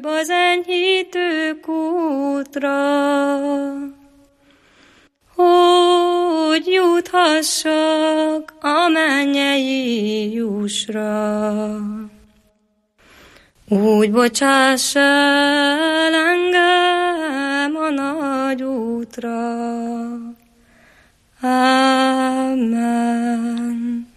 az enyhítő kútra, hogy juthassak a mennyei jussra. Úgy bocsáss el engem a nagy útra. Amen.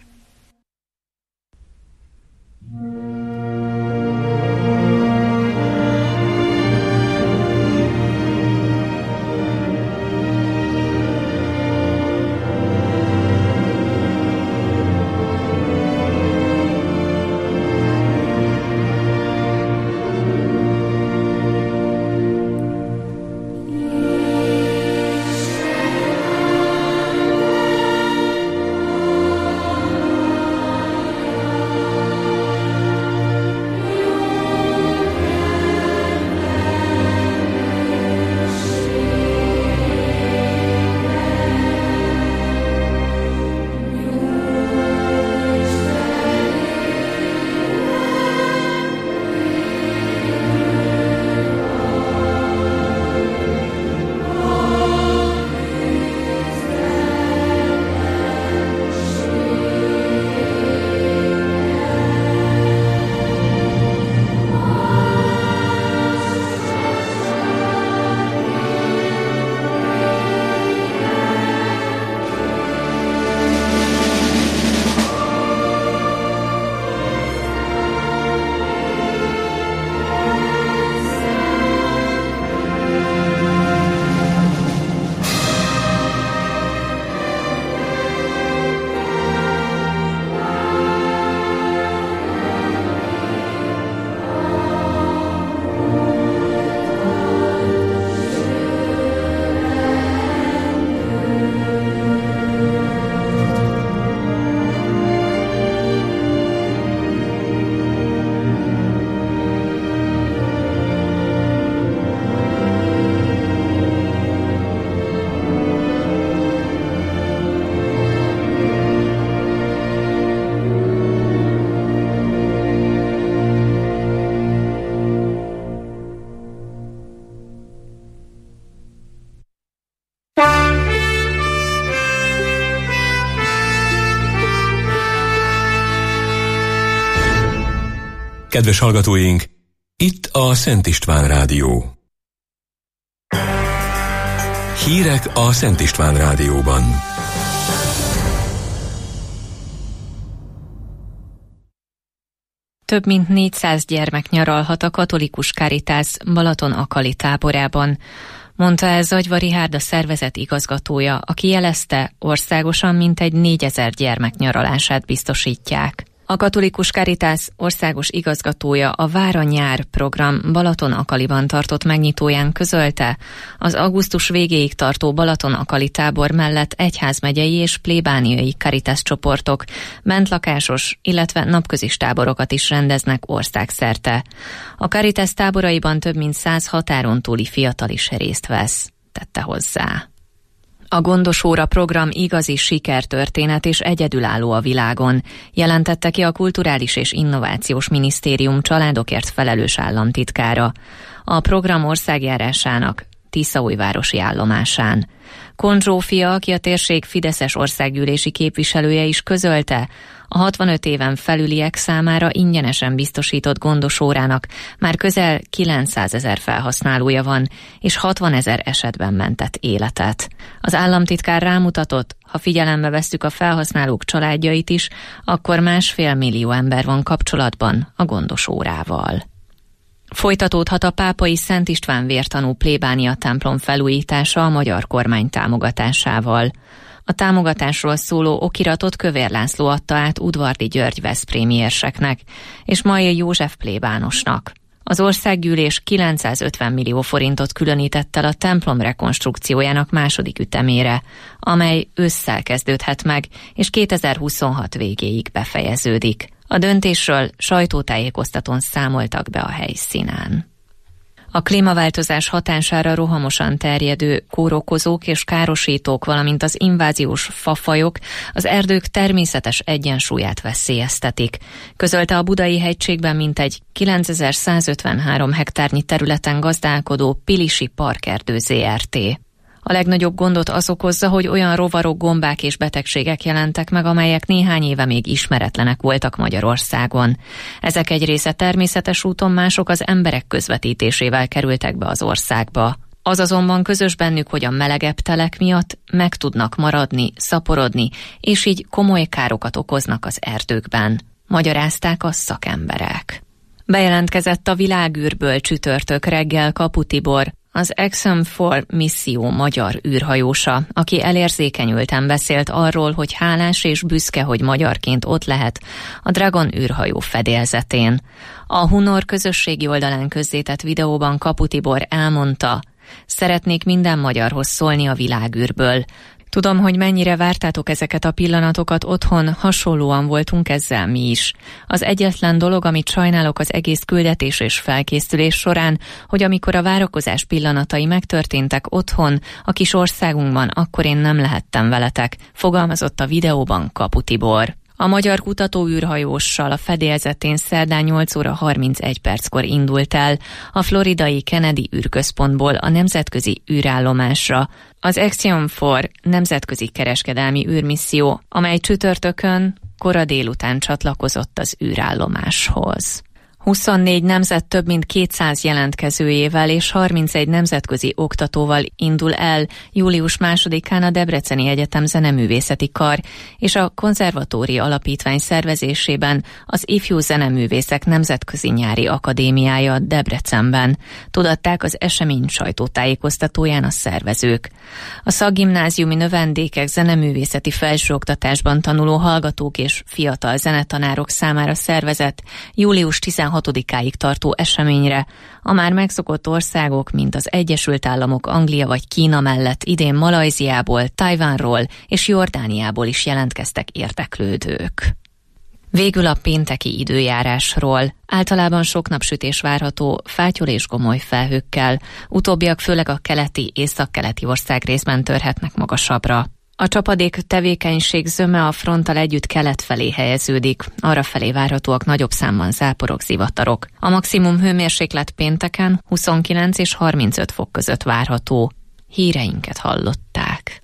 Kedves hallgatóink, itt a Szent István Rádió. Hírek a Szent István Rádióban. Több mint 400 gyermek nyaralhat a Katolikus Caritas Balaton-Akali táborában, mondta el Zagyvari Hárda szervezet igazgatója, aki jelezte, országosan mintegy 4000 gyermek nyaralását biztosítják. A Katolikus Caritas országos igazgatója a Vár a nyár program Balaton-Akaliban tartott megnyitóján közölte, az augusztus végéig tartó Balaton-Akali tábor mellett egyházmegyei és plébániai Caritas csoportok bentlakásos, illetve napközis táborokat is rendeznek országszerte. A Caritas táboraiban több mint 100 határon túli fiatal is részt vesz, tette hozzá. A Gondos óra program igazi sikertörténet és egyedülálló a világon, jelentette ki a Kulturális és Innovációs Minisztérium családokért felelős államtitkára a program országjárásának Tiszaújvárosi állomásán. Kohn Zsófia, aki a térség fideszes országgyűlési képviselője is közölte, a 65 éven felüliek számára ingyenesen biztosított Gondos órának már közel 900 000 felhasználója van, és 60 000 esetben mentett életet. Az államtitkár rámutatott, ha figyelembe vesszük a felhasználók családjait is, akkor 1,5 millió ember van kapcsolatban a Gondos órával. Folytatódhat a pápai Szent István vértanú plébánia templom felújítása a magyar kormány támogatásával. A támogatásról szóló okiratot Kövér László adta át Udvardi György veszprémi érseknek és Majl József plébánosnak. Az országgyűlés 950 millió forintot különített el a templom rekonstrukciójának második ütemére, amely ősszel kezdődhet meg, és 2026 végéig befejeződik. A döntésről sajtótájékoztatón számoltak be a helyszínen. A klímaváltozás hatására rohamosan terjedő kórokozók és károsítók, valamint az inváziós fafajok az erdők természetes egyensúlyát veszélyeztetik, közölte a Budai hegységben mintegy 9153 hektárnyi területen gazdálkodó Pilisi Parkerdő Zrt. A legnagyobb gondot az okozza, hogy olyan rovarok, gombák és betegségek jelentek meg, amelyek néhány éve még ismeretlenek voltak Magyarországon. Ezek egy része természetes úton, mások az emberek közvetítésével kerültek be az országba. Az azonban közös bennük, hogy a melegebb telek miatt meg tudnak maradni, szaporodni, és így komoly károkat okoznak az erdőkben, magyarázták a szakemberek. Bejelentkezett a világűrből csütörtök reggel Kapu Tibor, az Axiom-4 misszió magyar űrhajósa, aki elérzékenyülten beszélt arról, hogy hálás és büszke, hogy magyarként ott lehet a Dragon űrhajó fedélzetén. A Hunor közösségi oldalán közzétett videóban Kapu Tibor elmondta: szeretnék minden magyarhoz szólni a világűrből. Tudom, hogy mennyire vártátok ezeket a pillanatokat otthon, hasonlóan voltunk ezzel mi is. Az egyetlen dolog, amit sajnálok az egész küldetés és felkészülés során, hogy amikor a várakozás pillanatai megtörténtek otthon, a kis országunkban, akkor én nem lehettem veletek, fogalmazott a videóban Kapu Tibor. A magyar kutatóűrhajóssal a fedélzetén szerdán 8 óra 31 perckor indult el a floridai Kennedy űrközpontból a nemzetközi űrállomásra az Axiom-4 nemzetközi kereskedelmi űrmisszió, amely csütörtökön kora délután csatlakozott az űrállomáshoz. 24 nemzet több mint 200 jelentkezőjével és 31 nemzetközi oktatóval indul el július 2-án a Debreceni Egyetem zeneművészeti kar és a Konzervatóri Alapítvány szervezésében az Ifjú Zeneművészek Nemzetközi Nyári Akadémiája Debrecenben, tudatták az esemény sajtótájékoztatóján a szervezők. A szakgimnáziumi növendékek zeneművészeti felsőoktatásban tanuló hallgatók és fiatal zenetanárok számára szervezett július 16-áig tartó eseményre a már megszokott országok, mint az Egyesült Államok, Anglia vagy Kína mellett idén Malajziából, Tajvánról és Jordániából is jelentkeztek érdeklődők. Végül a pénteki időjárásról. Általában sok napsütés várható, fátyol és gomoly felhőkkel, utóbbiak főleg a keleti, északkeleti országrészben törhetnek magasabbra. A csapadék tevékenység zöme a fronttal együtt kelet felé helyeződik, arra felé várhatóak nagyobb számban záporok, zivatarok. A maximum hőmérséklet pénteken 29 és 35 fok között várható. Híreinket hallották.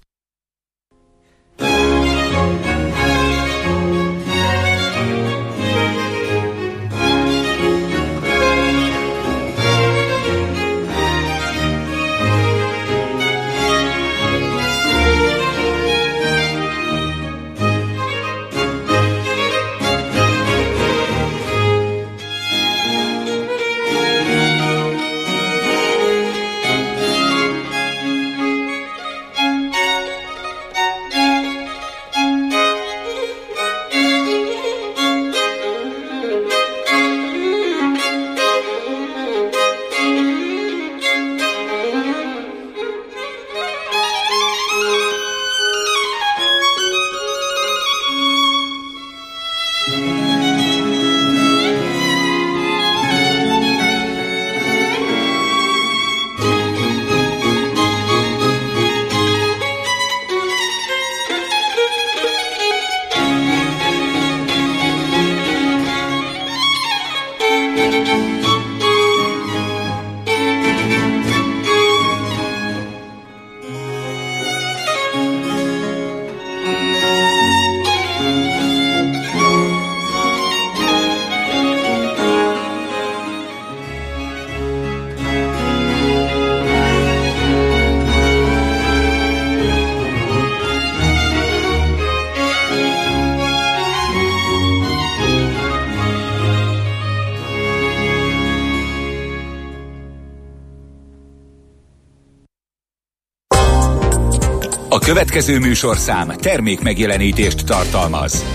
A következő műsorszám termék megjelenítést tartalmaz.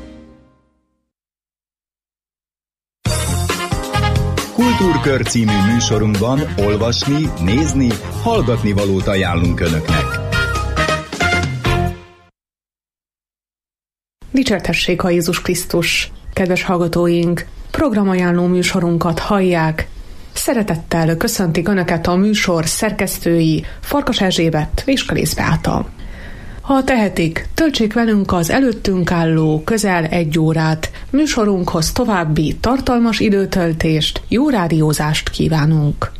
Kultúrkör című műsorunkban olvasni, nézni, hallgatni valót ajánlunk Önöknek. Dicsértessék a Jézus Krisztus! Kedves hallgatóink, programajánló műsorunkat hallják. Szeretettel köszöntik Önöket a műsor szerkesztői Farkas Erzsébet és Kalész Beáta. Ha tehetik, töltsék velünk az előttünk álló közel 1 órát. Műsorunkhoz további tartalmas időtöltést, jó rádiózást kívánunk.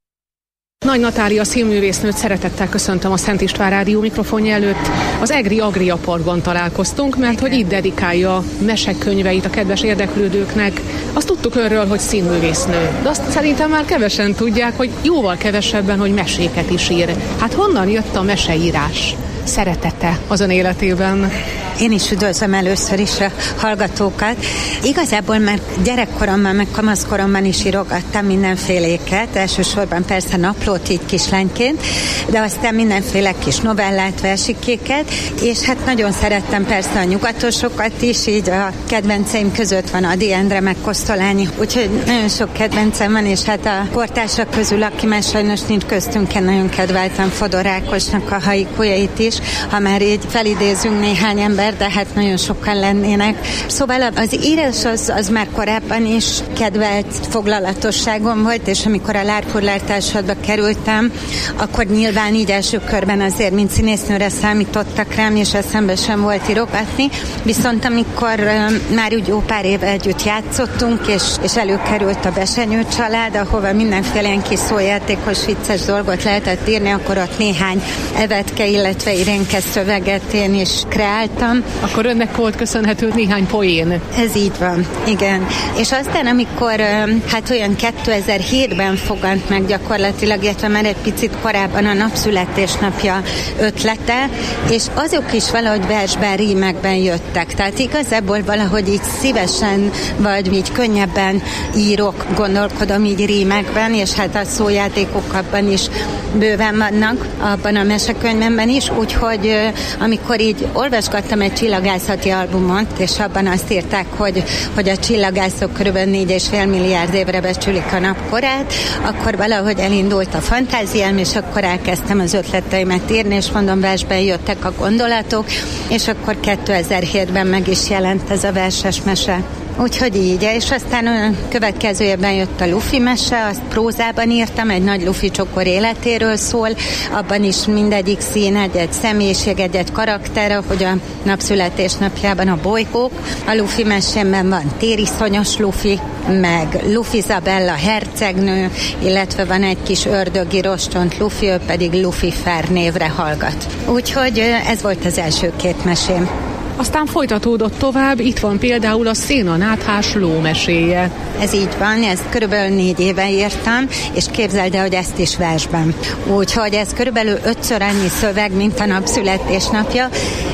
Nagy Natália színművésznőt szeretettel köszöntöm a Szent István Rádió mikrofonja előtt. Az Egri Agria Parkban találkoztunk, mert hogy itt dedikálja mesekönyveit a kedves érdeklődőknek. Azt tudtuk önről, hogy színművésznő, de azt szerintem már kevesen tudják, hogy jóval kevesebben, hogy meséket is ír. Hát honnan jött a meseírás szeretete az ön életében? Én is üdvözlöm először is a hallgatókat. Igazából már gyerekkoromban, meg kamaszkoromban is írogattam mindenféléket, elsősorban persze naplót így kislányként, de aztán mindenféle kis novellát, versikéket, és hát nagyon szerettem persze a nyugatosokat is, így a kedvenceim között van Ady Endre, meg Kosztolányi, úgyhogy nagyon sok kedvencem van, és hát a kortársak közül, aki már sajnos nincs köztünk, én nagyon kedveltem Fodor Ákosnak a haikujait is, ha már így felidézünk néhány ember, de hát nagyon sokan lennének. Szóval az írás az már korábban is kedvelt foglalatosságom volt, és amikor a Lárpurlár Társulatba kerültem, akkor nyilván így első körben azért, mint színésznőre számítottak rám, és eszembe sem volt írogatni. Viszont amikor már úgy jó pár éve együtt játszottunk, és előkerült a Besenyő család, ahova mindenféle ilyen kis szójátékos, vicces dolgot lehetett írni, akkor ott néhány evetke, illetve Irénke szöveget én is kreáltam. Akkor önnek volt köszönhető néhány poén. Ez így van, igen. És aztán, amikor hát olyan 2007-ben fogant meg gyakorlatilag, illetve már egy picit korábban a napszületésnapja ötlete, és azok is valahogy versben, rímekben jöttek. Tehát igazából valahogy így szívesen, vagy így könnyebben írok, gondolkodom így rímekben, és hát a szójátékok abban is bőven vannak, abban a mesekönyvemben is, úgyhogy amikor így olvasgattam egy csillagászati albumot, és abban azt írták, hogy a csillagászok kb. 4,5 milliárd évre becsülik a napkorát, akkor valahogy elindult a fantáziám, és akkor elkezdtem az ötleteimet írni, és mondom, versben jöttek a gondolatok, és akkor 2007-ben meg is jelent ez a verses mese. Úgyhogy így, és aztán a következő évben jött a Lufi mese, azt prózában írtam, egy nagy lufi csokor életéről szól, abban is mindegyik szín egy személyiség, egy karakter, ahogy a napszületésnapjában a bolygók. A Lufi mesémben van tériszonyos Lufi, meg Lufi Isabella hercegnő, illetve van egy kis ördögi rostont Lufi, ő pedig Lucifer névre hallgat. Úgyhogy ez volt az első 2 mesém. Aztán folytatódott tovább, itt van például a Szénanáthás lómeséje. Ez így van, ezt körülbelül 4 éve írtam, és képzeld el, hogy ezt is versben. Úgyhogy ez körülbelül 5-ször annyi szöveg, mint a napszületésnapja,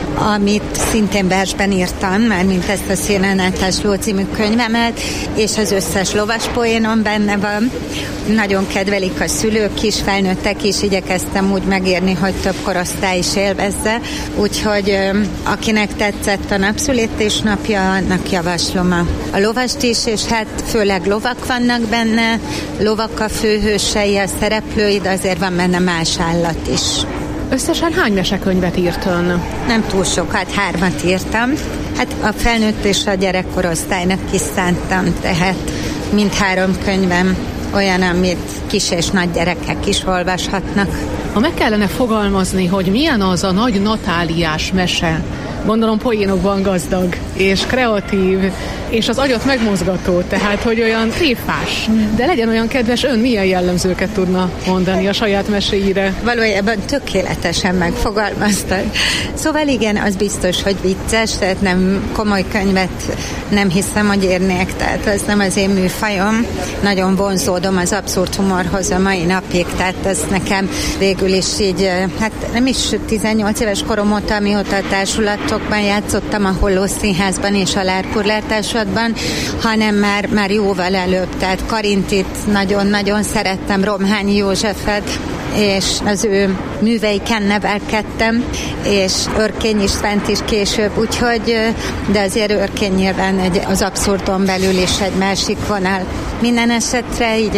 amit szintén versben írtam, már mint ezt a Szénanáthás ló című könyvemet, és az összes lovas poénom benne van. Nagyon kedvelik a szülők is, felnőttek is, igyekeztem úgy megírni, hogy több korosztály is élvezze, úgyhogy akinek tetszett a napszületésnapja, annak javaslom a lovast is, és hát főleg lovak vannak benne, lovak a főhősei, a szereplői, de azért van benne más állat is. Összesen hány mesekönyvet írt ön? Nem túl sok, hát 3 írtam. Hát a felnőtt és a gyerekkorosztálynak is szántam, tehát mind-3 könyvem olyan, amit kis és nagy gyerekek is olvashatnak. Ha meg kellene fogalmazni, hogy milyen az a Nagy Natáliás mese, gondolom poénokban gazdag, és kreatív, és az agyat megmozgató, tehát hogy olyan tréfás. De legyen olyan kedves, ön milyen jellemzőket tudna mondani a saját meséire? Valójában tökéletesen megfogalmaztad. Szóval igen, az biztos, hogy vicces, tehát nem komoly könyvet nem hiszem, hogy írnék, tehát ez nem az én műfajom. Nagyon vonzódom az abszurd humorhoz a mai napig, tehát ez nekem végül is így, hát nem is 18 éves korom óta, mióta a társulatokban játszottam, a Holló Színházban és a Lárpurlár Társulatban, hanem már jóval előbb, tehát Karintit nagyon-nagyon szerettem, Romhányi Józsefet, és az ő műveiken nevelkedtem, és Örkény Istvánt is később, úgyhogy, de azért Örkény nyilván az abszurdon belül is egy másik vonal. Minden esetre így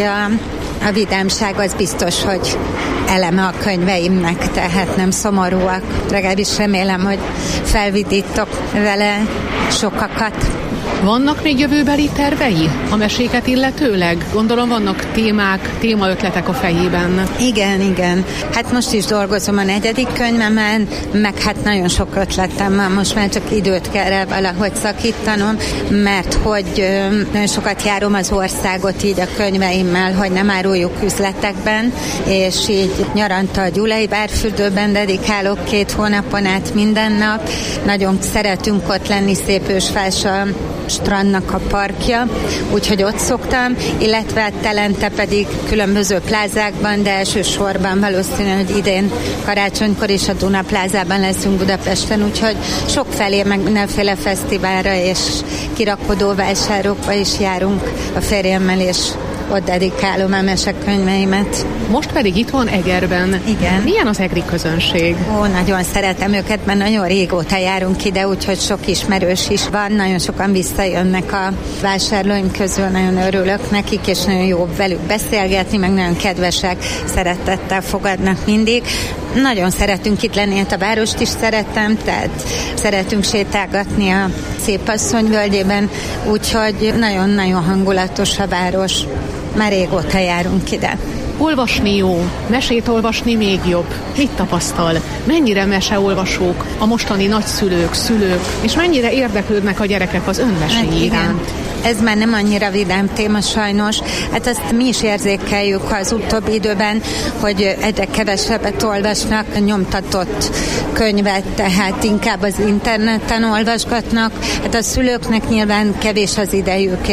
a vidámság az biztos, hogy eleme a könyveimnek, tehát nem szomorúak. Legalábbis remélem, hogy felvidítok vele sokakat. Vannak még jövőbeli tervei a meséket illetőleg? Gondolom vannak témák, témaötletek a fejében. Igen. Hát most is dolgozom a 4. könyvemen, meg hát nagyon sok ötletem van, most már csak időt kell rá valahogy szakítanom, mert hogy nagyon sokat járom az országot így a könyveimmel, hogy nem áruljuk üzletekben, és így nyaranta a Gyulai Várfürdőben dedikálok 2 hónapon át minden nap. Nagyon szeretünk ott lenni, Szépősfás a strandnak a parkja, úgyhogy ott szoktam, illetve telente pedig különböző plázákban, de elsősorban valószínű, hogy idén karácsonykor is a Duna plázában leszünk Budapesten, úgyhogy sokfelé meg mindenféle fesztiválra és kirakodóvásárokba is járunk a férjemmel, és ott dedikálom a mesekönyveimet. Most pedig itt van Egerben. Igen. Milyen az egri közönség? Nagyon szeretem őket, mert nagyon régóta járunk ide, úgyhogy sok ismerős is van. Nagyon sokan visszajönnek a vásárlóim közül, nagyon örülök nekik, és nagyon jó velük beszélgetni, meg nagyon kedvesek, szeretettel fogadnak mindig. Nagyon szeretünk itt lenni, a várost is szeretem, tehát szeretünk sétálgatni a Szépasszony völgyében, úgyhogy nagyon-nagyon hangulatos a város. Már régóta járunk ide. Olvasni jó, mesét olvasni még jobb. Mit tapasztal? Mennyire meseolvasók a mostani nagyszülők, szülők, és mennyire érdeklődnek a gyerekek az önmeséi iránt? Ez már nem annyira vidám téma sajnos. Hát azt mi is érzékeljük az utóbbi időben, hogy egyre kevesebbet olvasnak, nyomtatott könyvet, tehát inkább az interneten olvasgatnak. Hát a szülőknek nyilván kevés az idejük,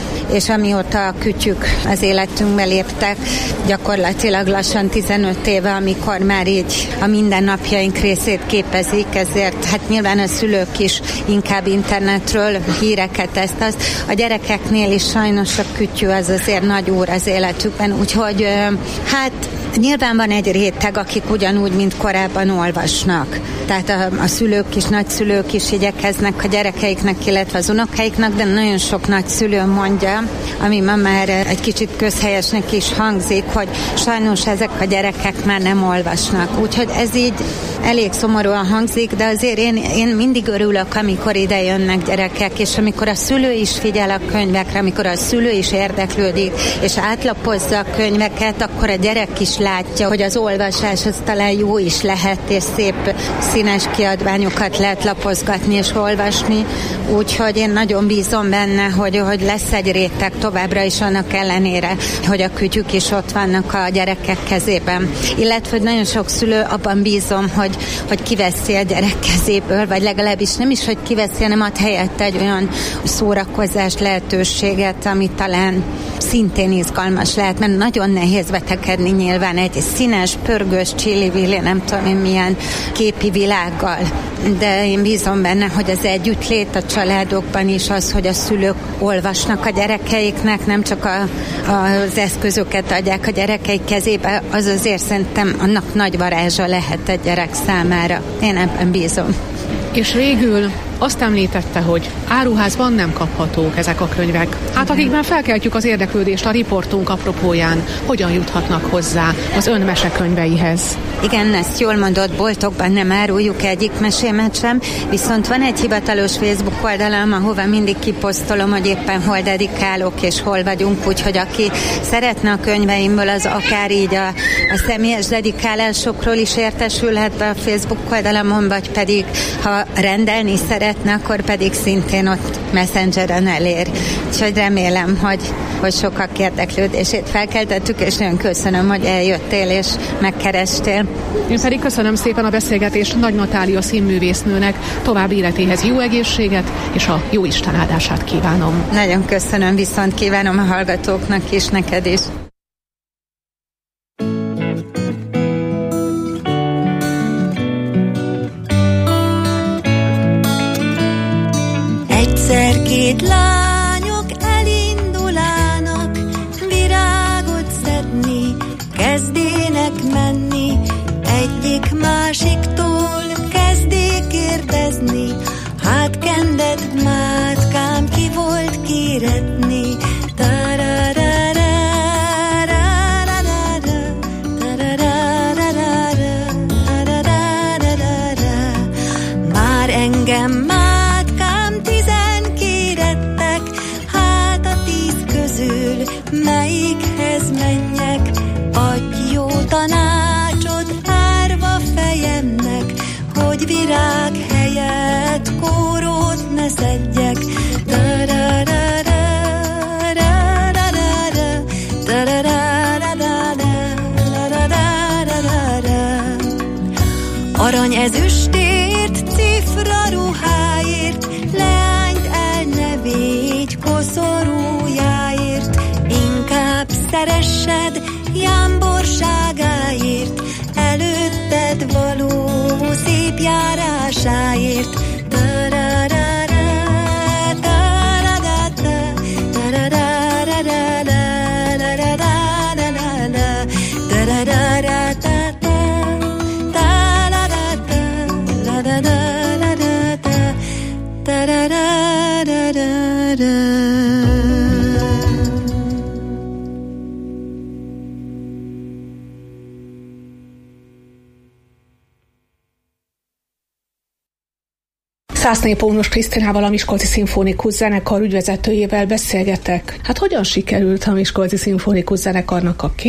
és amióta a kütyük az életünkbe léptek, gyakorlatilag lassan 15 éve, amikor már így a mindennapjaink részét képezik, ezért hát nyilván a szülők is inkább internetről híreket azt. A gyerekeknél is sajnos a kütyű az azért nagy úr az életükben, úgyhogy hát nyilván van egy réteg, akik ugyanúgy, mint korábban olvasnak. Tehát a szülők is, nagyszülők is igyekeznek a gyerekeiknek, illetve az unokáiknak, de nagyon sok nagyszülő mondja, ami ma már egy kicsit közhelyesnek is hangzik, hogy sajnos ezek a gyerekek már nem olvasnak. Úgyhogy ez így elég szomorúan hangzik, de azért én mindig örülök, amikor ide jönnek gyerekek, és amikor a szülő is figyel a könyvekre, amikor a szülő is érdeklődik, és átlapozza a könyveket, akkor a gyerek is látja, hogy az olvasás az talán jó is lehet, és szép színes kiadványokat lehet lapozgatni és olvasni, úgyhogy én nagyon bízom benne, hogy lesz egy réteg továbbra is annak ellenére, hogy a kütyük is ott vannak a gyerekek kezében. Illetve, hogy nagyon sok szülő abban bízom, hogy kiveszi a gyerek kezéből, vagy legalábbis nem is, hogy kiveszi, hanem ad helyett egy olyan szórakozás lehetőséget, ami talán szintén izgalmas lehet, mert nagyon nehéz vetekedni nyilván egy színes, pörgős, csili-vili, nem tudom én milyen képi világgal. De én bízom benne, hogy az együttlét a családokban is az, hogy a szülők olvasnak a gyerekeiknek, nem csak az eszközöket adják a gyerekeik kezébe, az azért szerintem annak nagy varázsa lehet egy gyerek számára. Én ebben bízom. És végül azt említette, hogy áruházban nem kaphatók ezek a könyvek. Hát akikben felkeltjük az érdeklődést a riportunk apropóján, hogyan juthatnak hozzá az ön mesekönyveihez? Igen, ezt jól mondott, boltokban nem áruljuk egyik mesémet sem, viszont van egy hivatalos Facebook oldalam, ahova mindig kiposztolom, hogy éppen hol dedikálok és hol vagyunk, úgyhogy aki szeretne a könyveimből, az akár így a személyes dedikálásokról is értesülhet be a Facebook oldalamon, vagy pedig ha rendelni szeretne, akkor pedig szintén ott Messengeren elér. Úgyhogy remélem, hogy sokak érdeklődését felkeltettük, és nagyon köszönöm, hogy eljöttél és megkerestél. Én pedig köszönöm szépen a beszélgetést Nagy Natália színművésznőnek, további életéhez jó egészséget, és a jó Isten áldását kívánom. Nagyon köszönöm, viszont kívánom a hallgatóknak is, neked is. Egyszer két lányok elindulának, virágot szedni, kezdének menni, egyik másiktól kezdé kérdezni, hát kended mátkám, ki volt kéretni, már engem mátkám 10 kéretni, melyikhez menjek, adj jó tanácsot árva fejemnek, hogy virág helyett kórót ne szedjek. Arany ezüstért, cifra ruháért, leányt el ne védj koszorújáért, inkább szeressed jámborságáért, előtted való szép járásáért. Szászné Pónus Krisztinával, a Miskolci Szimfonikus Zenekar ügyvezetőjével beszélgetek. Hát hogyan sikerült a Miskolci Szimfonikus Zenekarnak a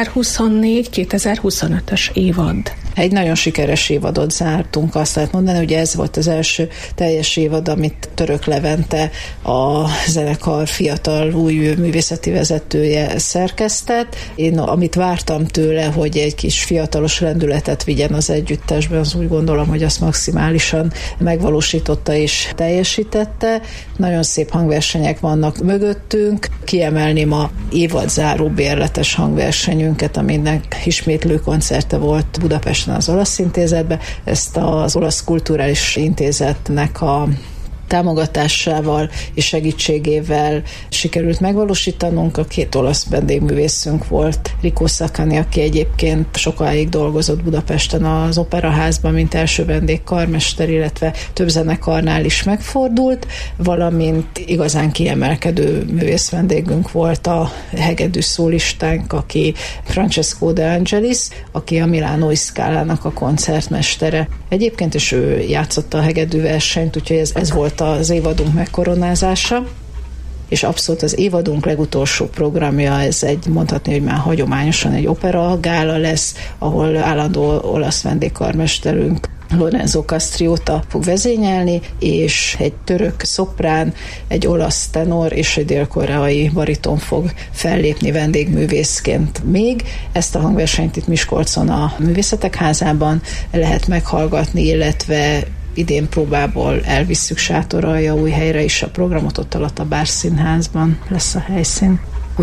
2024-2025-ös évad? Egy nagyon sikeres évadot zártunk, azt lehet mondani, hogy ez volt az első teljes évad, amit Török Levente, a zenekar fiatal új művészeti vezetője szerkesztett. Én amit vártam tőle, hogy egy kis fiatalos lendületet vigyen az együttesben, az úgy gondolom, hogy azt maximálisan megvalósította és teljesítette. Nagyon szép hangversenyek vannak mögöttünk. Kiemelném a évadzáró bérletes hangversenyünket, aminek ismétlő koncerte volt Budapesten az Olasz Intézetben. Ezt az Olasz Kulturális Intézetnek a támogatásával és segítségével sikerült megvalósítanunk. A két olasz vendégművészünk volt, Rico Sacani, aki egyébként sokáig dolgozott Budapesten az Operaházban, mint első vendégkarmester, illetve több zenekarnál is megfordult, valamint igazán kiemelkedő művész vendégünk volt a hegedű szólistánk, aki Francesco De Angelis, aki a Milánói Scala-nak a koncertmestere. Egyébként is ő játszotta a hegedű versenyt, úgyhogy ez volt az évadunk megkoronázása, és abszolút az évadunk legutolsó programja, ez mondhatni, hogy már hagyományosan egy opera gála lesz, ahol állandó olasz vendégkarmesterünk Lorenzo Castriota fog vezényelni, és egy török szoprán, egy olasz tenor és egy dél-koreai bariton fog fellépni vendégművészként még. Ezt a hangversenyt itt Miskolcon a Művészetek Házában lehet meghallgatni, illetve idén próbából elvisszük Sátoraljaújhelyre is a programot, ott alatt a Bárszínházban lesz a helyszín.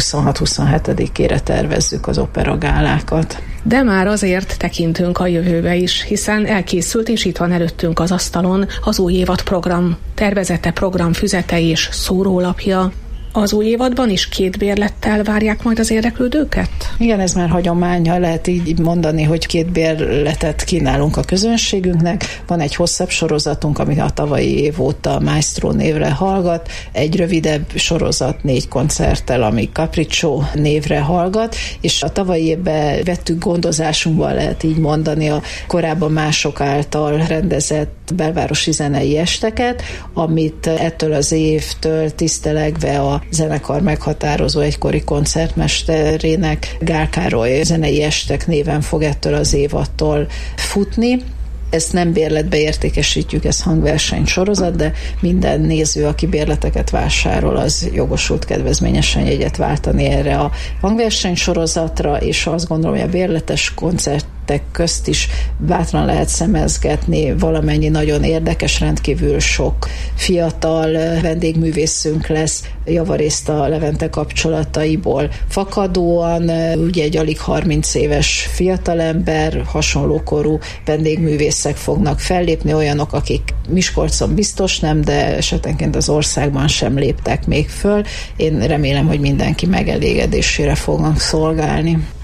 26-27-ére tervezzük az operagálákat. De már azért tekintünk a jövőbe is, hiszen elkészült és itt van előttünk az asztalon az új évad program tervezete, programfüzete és szórólapja. Az új évadban is 2 bérlettel várják majd az érdeklődőket? Igen, ez már hagyomány, lehet így mondani, hogy 2 bérletet kínálunk a közönségünknek. Van egy hosszabb sorozatunk, ami a tavalyi év óta Maestro névre hallgat, egy rövidebb sorozat 4 koncerttel, ami Capriccio névre hallgat, és a tavalyi évben vettük gondozásunkban, lehet így mondani, a korábban mások által rendezett belvárosi zenei esteket, amit ettől az évtől tisztelegve a zenekar meghatározó egykori koncertmesterének, Gál Károly zenei estek néven fog ettől az évattól futni. Ezt nem bérletbe értékesítjük, ez hangverseny sorozat, de minden néző, aki bérleteket vásárol, az jogosult kedvezményesen jegyet váltani erre a hangverseny sorozatra, és azt gondolom, hogy a bérletes koncertek közt is bátran lehet szemezgetni, valamennyi nagyon érdekes, rendkívül sok fiatal vendégművészünk lesz, javarészt a Levente kapcsolataiból fakadóan, ugye egy alig 30 éves fiatalember, hasonlókorú vendégművészek fognak fellépni, olyanok, akik Miskolcon biztos nem, de esetenként az országban sem léptek még föl. Én remélem, hogy mindenki megelégedésére fognak szolgálni.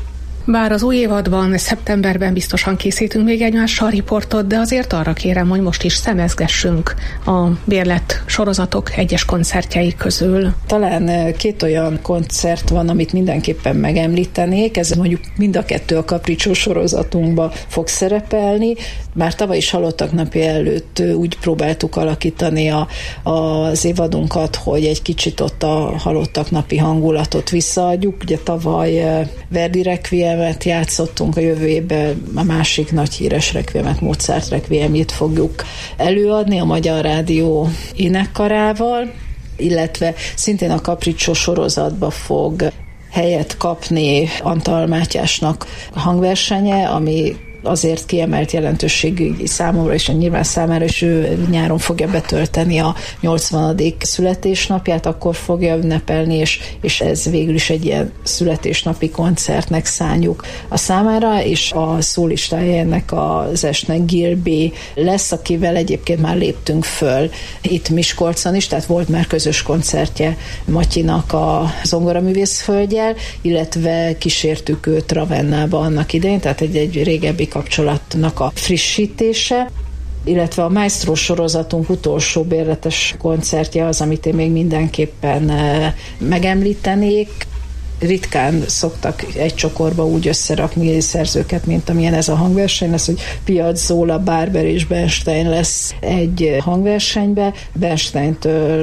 Bár az új évadban, szeptemberben biztosan készítünk még egymással riportot, de azért arra kérem, hogy most is szemezgessünk a bérlet sorozatok egyes koncertjei közül. Talán két olyan koncert van, amit mindenképpen megemlítenék, ez mondjuk mind a kettő a Capriccio sorozatunkba fog szerepelni. Már tavaly is Halottak napja előtt úgy próbáltuk alakítani az évadunkat, hogy egy kicsit ott a Halottak napi hangulatot visszaadjuk. Ugye tavaly Verdi Requiemet játszottunk, a jövő évben a másik nagy híres requiemet, Mozart Requiemjét fogjuk előadni a Magyar Rádió énekkarával, illetve szintén a Capriccio sorozatba fog helyet kapni Antal Mátyásnak a hangversenye, ami azért kiemelt jelentőségű számomra és nyilván számára, és ő nyáron fogja betölteni a 80. születésnapját, akkor fogja ünnepelni, és ez végül is egy ilyen születésnapi koncertnek szánjuk a számára, és a szólistája ennek az estnek Gilby lesz, akivel egyébként már léptünk föl itt Miskolcon is, tehát volt már közös koncertje Matyinak a zongoraművészhölgyel, illetve kísértük őt Ravennába annak idején, tehát egy régebbi kapcsolatnak a frissítése, illetve a Maestro sorozatunk utolsó bérletes koncertje az, amit én még mindenképpen megemlítenék. Ritkán szoktak egy csokorba úgy összerakni szerzőket, mint amilyen ez a hangverseny lesz, hogy Piazzolla, Barber és Bernstein lesz egy hangversenybe. Bernsteintől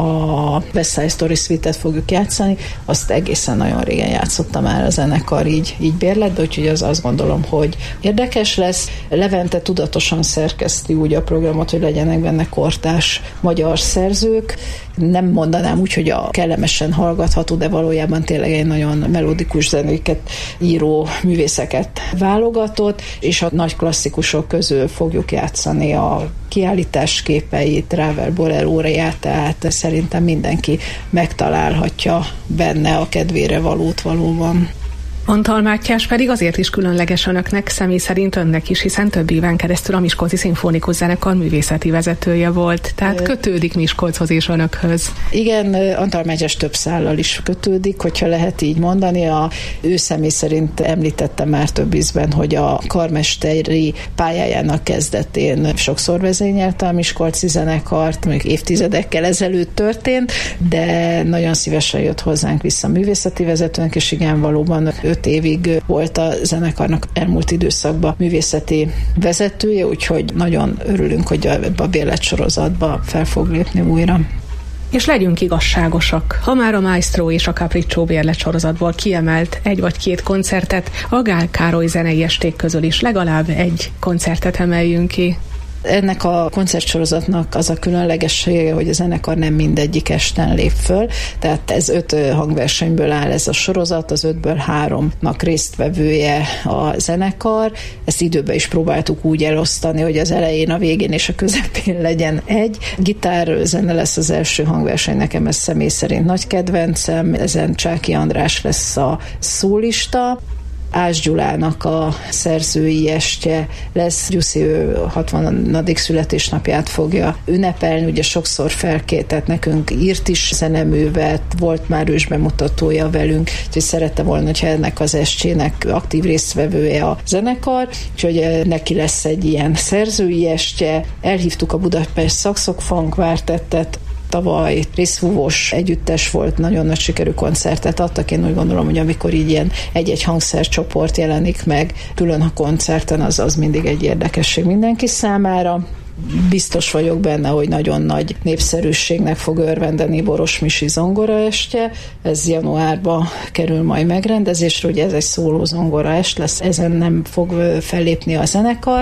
a West Side Story Suite-et fogjuk játszani, azt egészen nagyon régen játszotta már a zenekar így bérletbe, úgyhogy azt gondolom, hogy érdekes lesz. Levente tudatosan szerkeszti úgy a programot, hogy legyenek benne kortárs magyar szerzők. Nem mondanám úgy, hogy a kellemesen hallgatható, de valójában tényleg egy nagyon melodikus zenéket író művészeket válogatott, és a nagy klasszikusok közül fogjuk játszani a kiállítás képeit, Ravel Boleróját, tehát szerintem mindenki megtalálhatja benne a kedvére valót valóban. Antal Mátyás pedig azért is különleges önöknek, személy szerint önnek is, hiszen több éven keresztül a Miskolci Szimfonikus Zenekar művészeti vezetője volt, tehát kötődik Miskolchoz és önökhöz. Igen, Antal Mátyás több szállal is kötődik, hogyha lehet így mondani. Ő személy szerint említette már több ízben, hogy a karmesteri pályájának kezdetén sokszor vezényelte a Miskolci Zenekart, mondjuk évtizedekkel ezelőtt történt, de nagyon szívesen jött hozzánk vissza művészeti vezetőnek, és igen, valóban 5 évig volt a zenekarnak elmúlt időszakban művészeti vezetője, úgyhogy nagyon örülünk, hogy ebbe a bérletsorozatba fel fog lépni újra. És legyünk igazságosak. Ha már a Maestro és a Capriccio bérletsorozatból kiemelt egy vagy két koncertet, a Gál Károly zenei esték közül is legalább egy koncertet emeljünk ki. Ennek a koncertsorozatnak az a különlegessége, hogy a zenekar nem mindegyik esten lép föl, tehát ez 5 hangversenyből áll ez a sorozat, az 5-ből 3-nak résztvevője a zenekar. Ezt időben is próbáltuk úgy elosztani, hogy az elején, a végén és a közepén legyen egy. Gitárzene lesz az első hangverseny, nekem ez személy szerint nagy kedvencem, ezen Csáky András lesz a szólista. Ács Gyulának a szerzői estje lesz, Gyuszi ő 60. születésnapját fogja ünnepelni, ugye sokszor felkétett nekünk, írt is zeneművet, volt már ős bemutatója velünk, úgyhogy szerette volna, hogyha ennek az estjének aktív résztvevője a zenekar, úgyhogy neki lesz egy ilyen szerzői estje. Elhívtuk a Budapest Szaxofon Kvártettet, tavaly részfúvós együttes volt, nagyon nagy sikerű koncertet adtak. Én úgy gondolom, hogy amikor így ilyen egy-egy hangszercsoport jelenik meg külön a koncerten, az mindig egy érdekesség mindenki számára. Biztos vagyok benne, hogy nagyon nagy népszerűségnek fog örvendeni Boros Misi zongoraestje. Ez januárban kerül majd megrendezésre, ugye ez egy szóló zongoraest lesz, ezen nem fog fellépni a zenekar,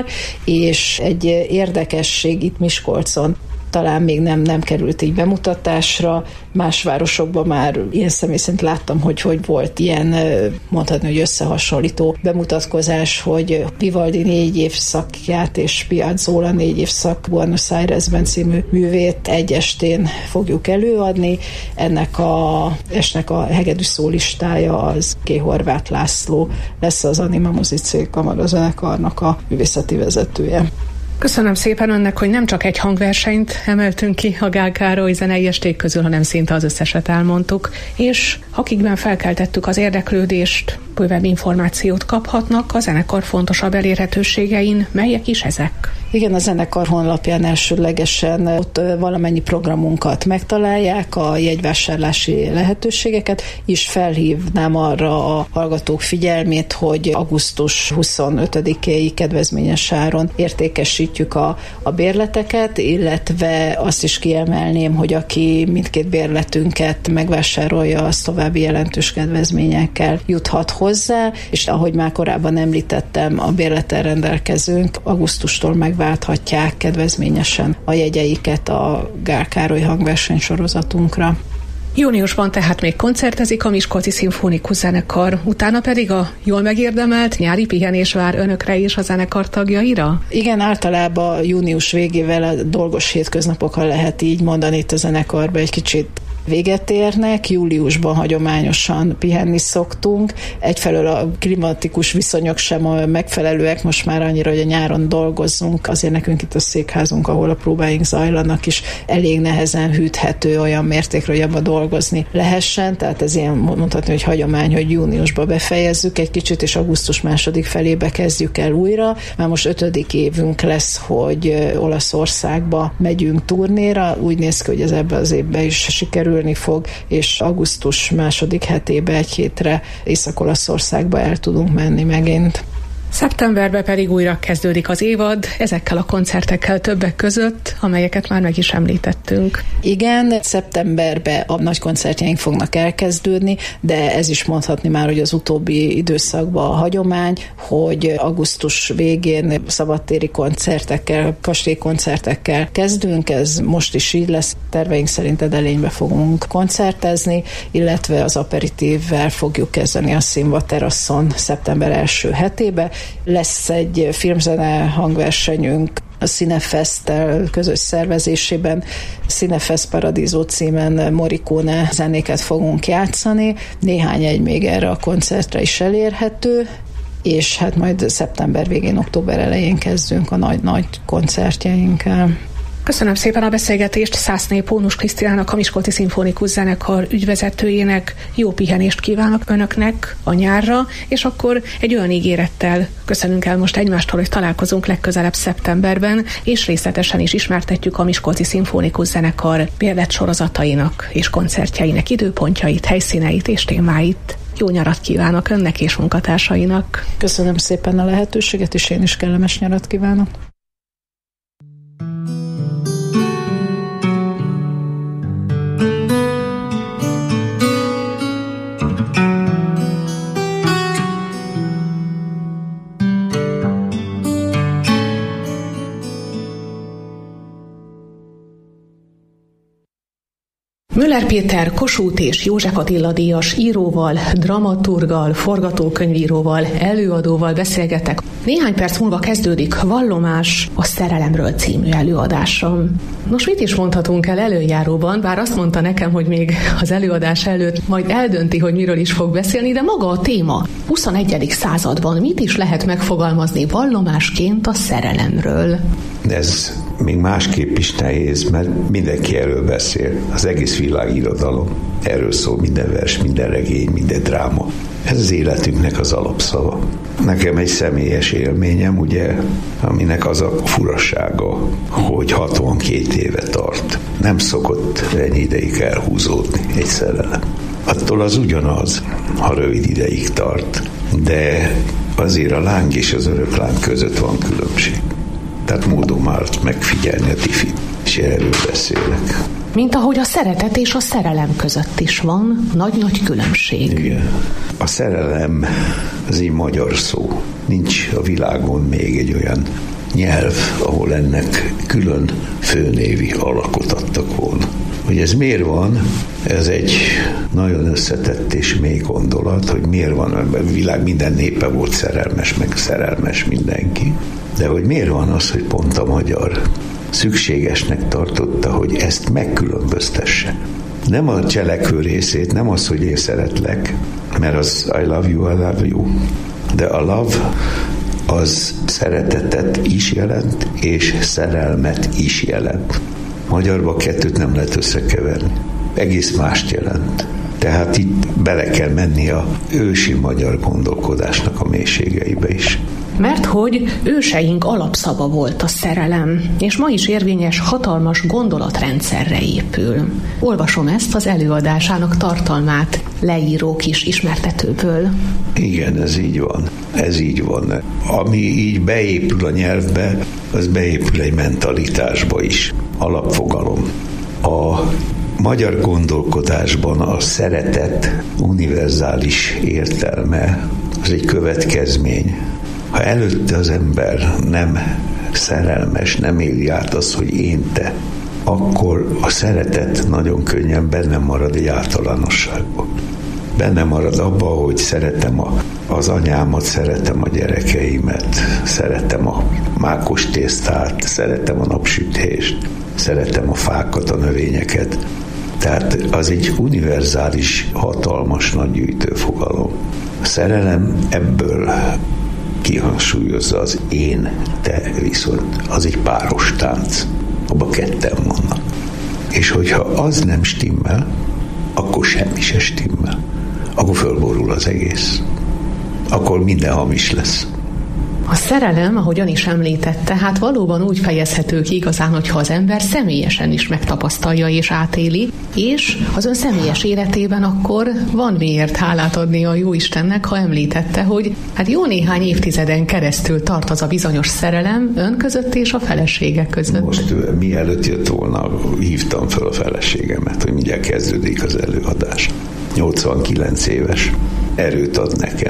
és egy érdekesség itt Miskolcon, talán még nem került így bemutatásra. Más városokban már ilyen személy szerint láttam, hogy volt ilyen, mondhatni, hogy összehasonlító bemutatkozás, hogy Vivaldi 4 évszakját és Piazzolla 4 évszak Buenos Airesben című művét egy estén fogjuk előadni. Ennek a estnek a hegedű szólistája az K. Horváth László lesz, az Anima Musicae kamarazenekarnak a művészeti vezetője. Köszönöm szépen önnek, hogy nem csak egy hangversenyt emeltünk ki a Gál Károly zenei esték közül, hanem szinte az összeset elmondtuk, és akikben felkeltettük az érdeklődést, bővebb információt kaphatnak a zenekar fontosabb elérhetőségein. Melyek is ezek? Igen, a zenekar honlapján elsőlegesen ott valamennyi programunkat megtalálják, a jegyvásárlási lehetőségeket, és felhívnám arra a hallgatók figyelmét, hogy augusztus 25-éig kedvezményes áron értékesítjük a bérleteket, illetve azt is kiemelném, hogy aki mindkét bérletünket megvásárolja, az további jelentős kedvezményekkel juthat hozzá, és ahogy már korábban említettem, a bérleten rendelkezőnk augusztustól megválthatják kedvezményesen a jegyeiket a Gál Károly hangversenysorozatunkra. Júniusban tehát még koncertezik a Miskolci Szimfonikus Zenekar, utána pedig a jól megérdemelt nyári pihenés vár önökre és a zenekar tagjaira? Igen, általában június végével a dolgos hétköznapokkal lehet így mondani, itt a zenekarban egy kicsit véget érnek, júliusban hagyományosan pihenni szoktunk. Egyfelől a klimatikus viszonyok sem megfelelőek most már annyira, hogy a nyáron dolgozzunk. Azért nekünk itt a székházunk, ahol a próbáink zajlanak is, elég nehezen hűthető olyan mértékre, hogy abba dolgozni lehessen. Tehát ez ilyen mondhatni, hogy hagyomány, hogy júniusba befejezzük egy kicsit, és augusztus második felébe kezdjük el újra. Már most 5. évünk lesz, hogy Olaszországba megyünk turnéra. Úgy néz ki, hogy ez ebben az évben is sikerül fog, és augusztus második hetébe egy hétre Észak-Olaszországba el tudunk menni megint. Szeptemberben pedig újra kezdődik az évad, ezekkel a koncertekkel többek között, amelyeket már meg is említettünk. Igen, szeptemberben a nagy koncertjeink fognak elkezdődni, de ez is mondhatni már, hogy az utóbbi időszakban a hagyomány, hogy augusztus végén szabadtéri koncertekkel, kastélykoncertekkel kezdünk, ez most is így lesz. Terveink szerint Edelénybe fogunk koncertezni, illetve az aperitívvel fogjuk kezdeni a Színva teraszon szeptember első hetébe. Lesz egy filmzene hangversenyünk a Cinefest-tel közös szervezésében. Cinefest Paradiso címen Morricone zenéket fogunk játszani. Néhány egy még erre a koncertre is elérhető, és hát majd szeptember végén, október elején kezdünk a nagy koncertjeinkkel. Köszönöm szépen a beszélgetést Szászné Pónus Krisztinának, a Miskolci Szimfonikus Zenekar ügyvezetőjének. Jó pihenést kívánok önöknek a nyárra, és akkor egy olyan ígérettel köszönünk el most egymástól, hogy találkozunk legközelebb szeptemberben, és részletesen is ismertetjük a Miskolci Szimfonikus Zenekar bérletsorozatainak és koncertjeinek időpontjait, helyszíneit és témáit. Jó nyarat kívánok önnek és munkatársainak. Köszönöm szépen a lehetőséget, és én is kellemes nyarat kívánok. Müller Péter Kossuth és József Attila díjas íróval, dramaturggal, forgatókönyvíróval, előadóval beszélgetek. Néhány perc múlva kezdődik Vallomás, a szerelemről című előadásom. Nos, mit is mondhatunk el előjáróban, bár azt mondta nekem, hogy még az előadás előtt majd eldönti, hogy miről is fog beszélni, de maga a téma 21. században mit is lehet megfogalmazni vallomásként a szerelemről? Ez még másképp is nehéz, mert mindenki erről beszél. Az egész világirodalom erről szól, minden vers, minden regény, minden dráma. Ez az életünknek az alapszava. Nekem egy személyes élményem, ugye, aminek az a furassága, hogy 62 éve tart. Nem szokott ennyi ideig elhúzódni egy szerelem. Attól az ugyanaz, ha rövid ideig tart, de azért a láng és az örök láng között van különbség. Tehát módom állt megfigyelni a tifit, és erről beszélek. Mint ahogy a szeretet és a szerelem között is van nagy-nagy különbség. Igen. A szerelem az így magyar szó. Nincs a világon még egy olyan nyelv, ahol ennek külön főnévi alakot adtak volna. Hogy ez miért van, ez egy nagyon összetett és mély gondolat, hogy miért van, a világ minden népe volt szerelmes, meg szerelmes mindenki. De hogy miért van az, hogy pont a magyar szükségesnek tartotta, hogy ezt megkülönböztesse. Nem a cselekvő részét, nem az, hogy én szeretlek, mert az I love you, de a love az szeretetet is jelent, és szerelmet is jelent. Magyarban kettőt nem lehet összekeverni. Egész mást jelent. Tehát itt bele kell menni a ősi magyar gondolkodásnak a mélységeibe is. Mert hogy őseink alapszava volt a szerelem, és ma is érvényes hatalmas gondolatrendszerre épül. Olvasom ezt az előadásának tartalmát leíró kis ismertetőből. Igen, ez így van. Ez így van. Ami így beépül a nyelvbe, az beépül egy mentalitásba is. Alapfogalom. A magyar gondolkodásban a szeretet univerzális értelme az egy következmény. Ha előtte az ember nem szerelmes, nem éli át azt, hogy én-te, akkor a szeretet nagyon könnyen benne marad egy általánosságban. Benne marad abba, hogy szeretem az anyámat, szeretem a gyerekeimet, szeretem a mákos tésztát, szeretem a napsütést, szeretem a fákat, a növényeket. Tehát az egy univerzális, hatalmas, nagy gyűjtőfogalom. A szerelem ebből kihangsúlyozza az én-te viszont. Az egy páros tánc. Abba ketten vannak. És hogyha az nem stimmel, akkor semmi se stimmel. Akkor fölborul az egész. Akkor minden hamis lesz. A szerelem, ahogyan is említette, hát valóban úgy fejezhető ki igazán, hogyha az ember személyesen is megtapasztalja és átéli, és az ön személyes életében akkor van miért hálát adni a Jóistennek, ha említette, hogy hát jó néhány évtizeden keresztül tart az a bizonyos szerelem ön között és a felesége között. Most mielőtt jött volna, hívtam fel a feleségemet, hogy mindjárt kezdődik az előadás. 89 éves. Erőt ad nekem.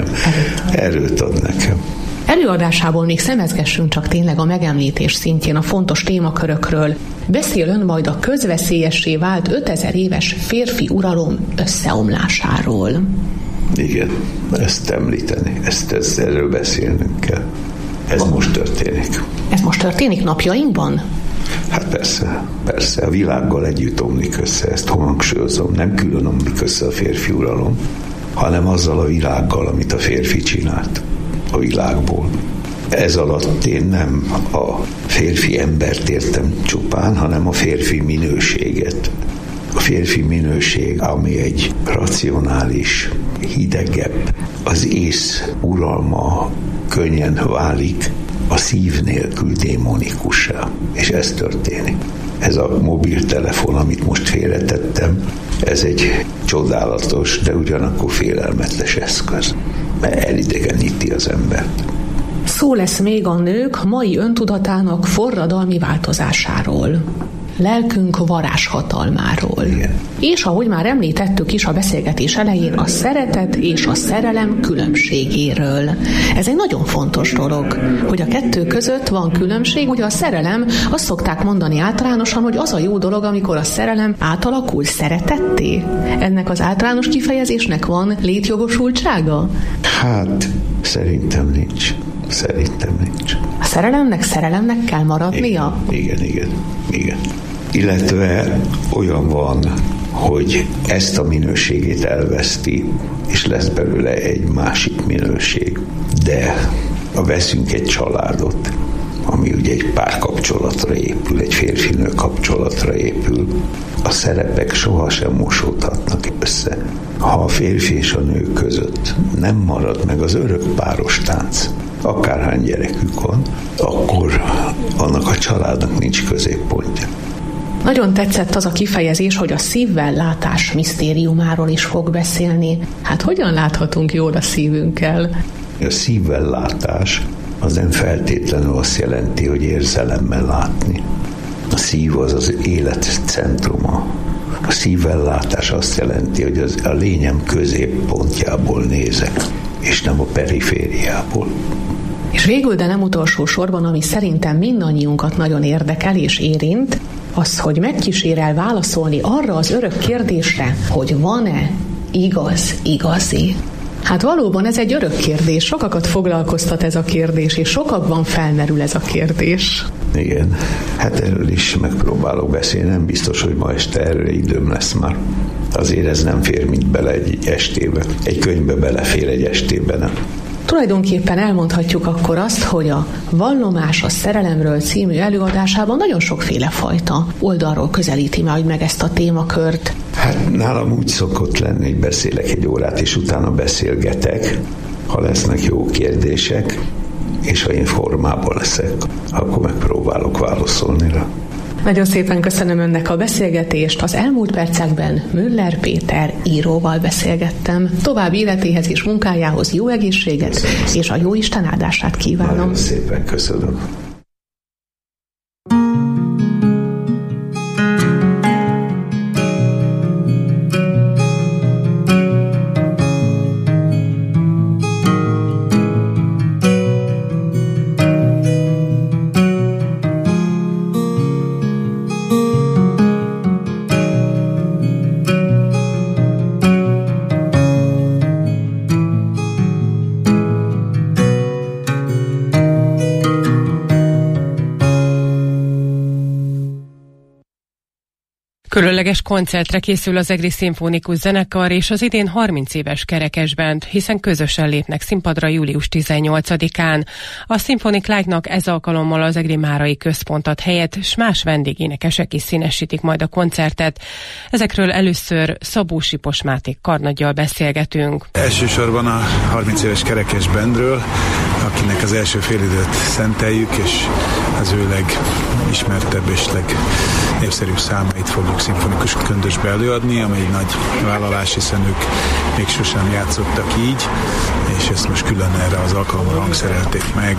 Előadásából még szemezgessünk csak tényleg a megemlítés szintjén a fontos témakörökről. Beszél ön majd a közveszélyessé vált 5000 éves férfi uralom összeomlásáról. Igen, ezt említeni, erről beszélnünk kell. Ez most történik. Ez most történik napjainkban? Hát persze, a világgal együtt omlik össze, ezt hangsúlyozom, nem külön omlik össze a férfi uralom, hanem azzal a világgal, amit a férfi csinált a világból. Ez alatt én nem a férfi embert értem csupán, hanem a férfi minőséget. A férfi minőség, ami egy racionális, hidegebb, az ész uralma könnyen válik a szív nélkül démonikussá. És ez történik. Ez a mobiltelefon, amit most félretettem, ez egy csodálatos, de ugyanakkor félelmetes eszköz, mert elidegeníti az embert. Szó lesz még a nők mai öntudatának forradalmi változásáról. Lelkünk varázshatalmáról. Igen. És ahogy már említettük is a beszélgetés elején, a szeretet és a szerelem különbségéről. Ez egy nagyon fontos dolog, hogy a kettő között van különbség. Ugye a szerelem, azt szokták mondani általánosan, hogy az a jó dolog, amikor a szerelem átalakul szeretetté. Ennek az általános kifejezésnek van létjogosultsága? Hát, szerintem nincs. A szerelemnek kell maradnia? Igen. Illetve olyan van, hogy ezt a minőségét elveszti, és lesz belőle egy másik minőség. De ha veszünk egy családot, ami ugye egy párkapcsolatra épül, egy férfi-nő kapcsolatra épül, a szerepek sohasem mosódhatnak össze. Ha a férfi és a nő között nem marad meg az örök páros tánc, akárhány gyerekük van, akkor annak a családnak nincs középpontja. Nagyon tetszett az a kifejezés, hogy a szívvel látás misztériumáról is fog beszélni. Hát hogyan láthatunk jól a szívünkkel? A szívvel látás az nem feltétlenül azt jelenti, hogy érzelemmel látni. A szív az az élet centruma. A szívvel látás azt jelenti, hogy a lényem középpontjából nézek, és nem a perifériából. És végül, de nem utolsó sorban, ami szerintem mindannyiunkat nagyon érdekel és érint, az, hogy megkísérel válaszolni arra az örök kérdésre, hogy van-e igazi. Hát valóban ez egy örök kérdés, sokakat foglalkoztat ez a kérdés, és sokakban felmerül ez a kérdés. Igen, hát erről is megpróbálok beszélni, nem biztos, hogy ma este erre időm lesz már. Azért ez nem fér mind bele egy estébe. Egy könyvbe belefér, egy estébe nem. Tulajdonképpen elmondhatjuk akkor azt, hogy a Vallomás a szerelemről című előadásában nagyon sokféle fajta oldalról közelíti majd meg ezt a témakört. Hát nálam úgy szokott lenni, hogy beszélek egy órát, és utána beszélgetek. Ha lesznek jó kérdések, és ha én formában leszek, akkor megpróbálok válaszolni rá. Nagyon szépen köszönöm önnek a beszélgetést. Az elmúlt percekben Müller Péter íróval beszélgettem. További életéhez és munkájához jó egészséget, köszönöm, és a Jóisten áldását kívánom. Nagyon szépen köszönöm. Különleges koncertre készül az Egri Szimfonikus Zenekar és az idén 30 éves Kerekesband, hiszen közösen lépnek színpadra július 18-án. A Symphonic Light-nak ez alkalommal az Egri Márai Központ ad helyet, s más vendégénekesek is színesítik majd a koncertet. Ezekről először Szabó Sipos Máté karnaggyal beszélgetünk. Elsősorban a 30 éves Kerekesbandről, akinek az első félidőt szenteljük, és az ő legismertebb és legnépszerűbb számait fogjuk szimfonikus köndösbe előadni, amely egy nagy vállalás, hiszen ők még sosem játszottak így, és ezt most külön erre az alkalomra hangszerelték meg,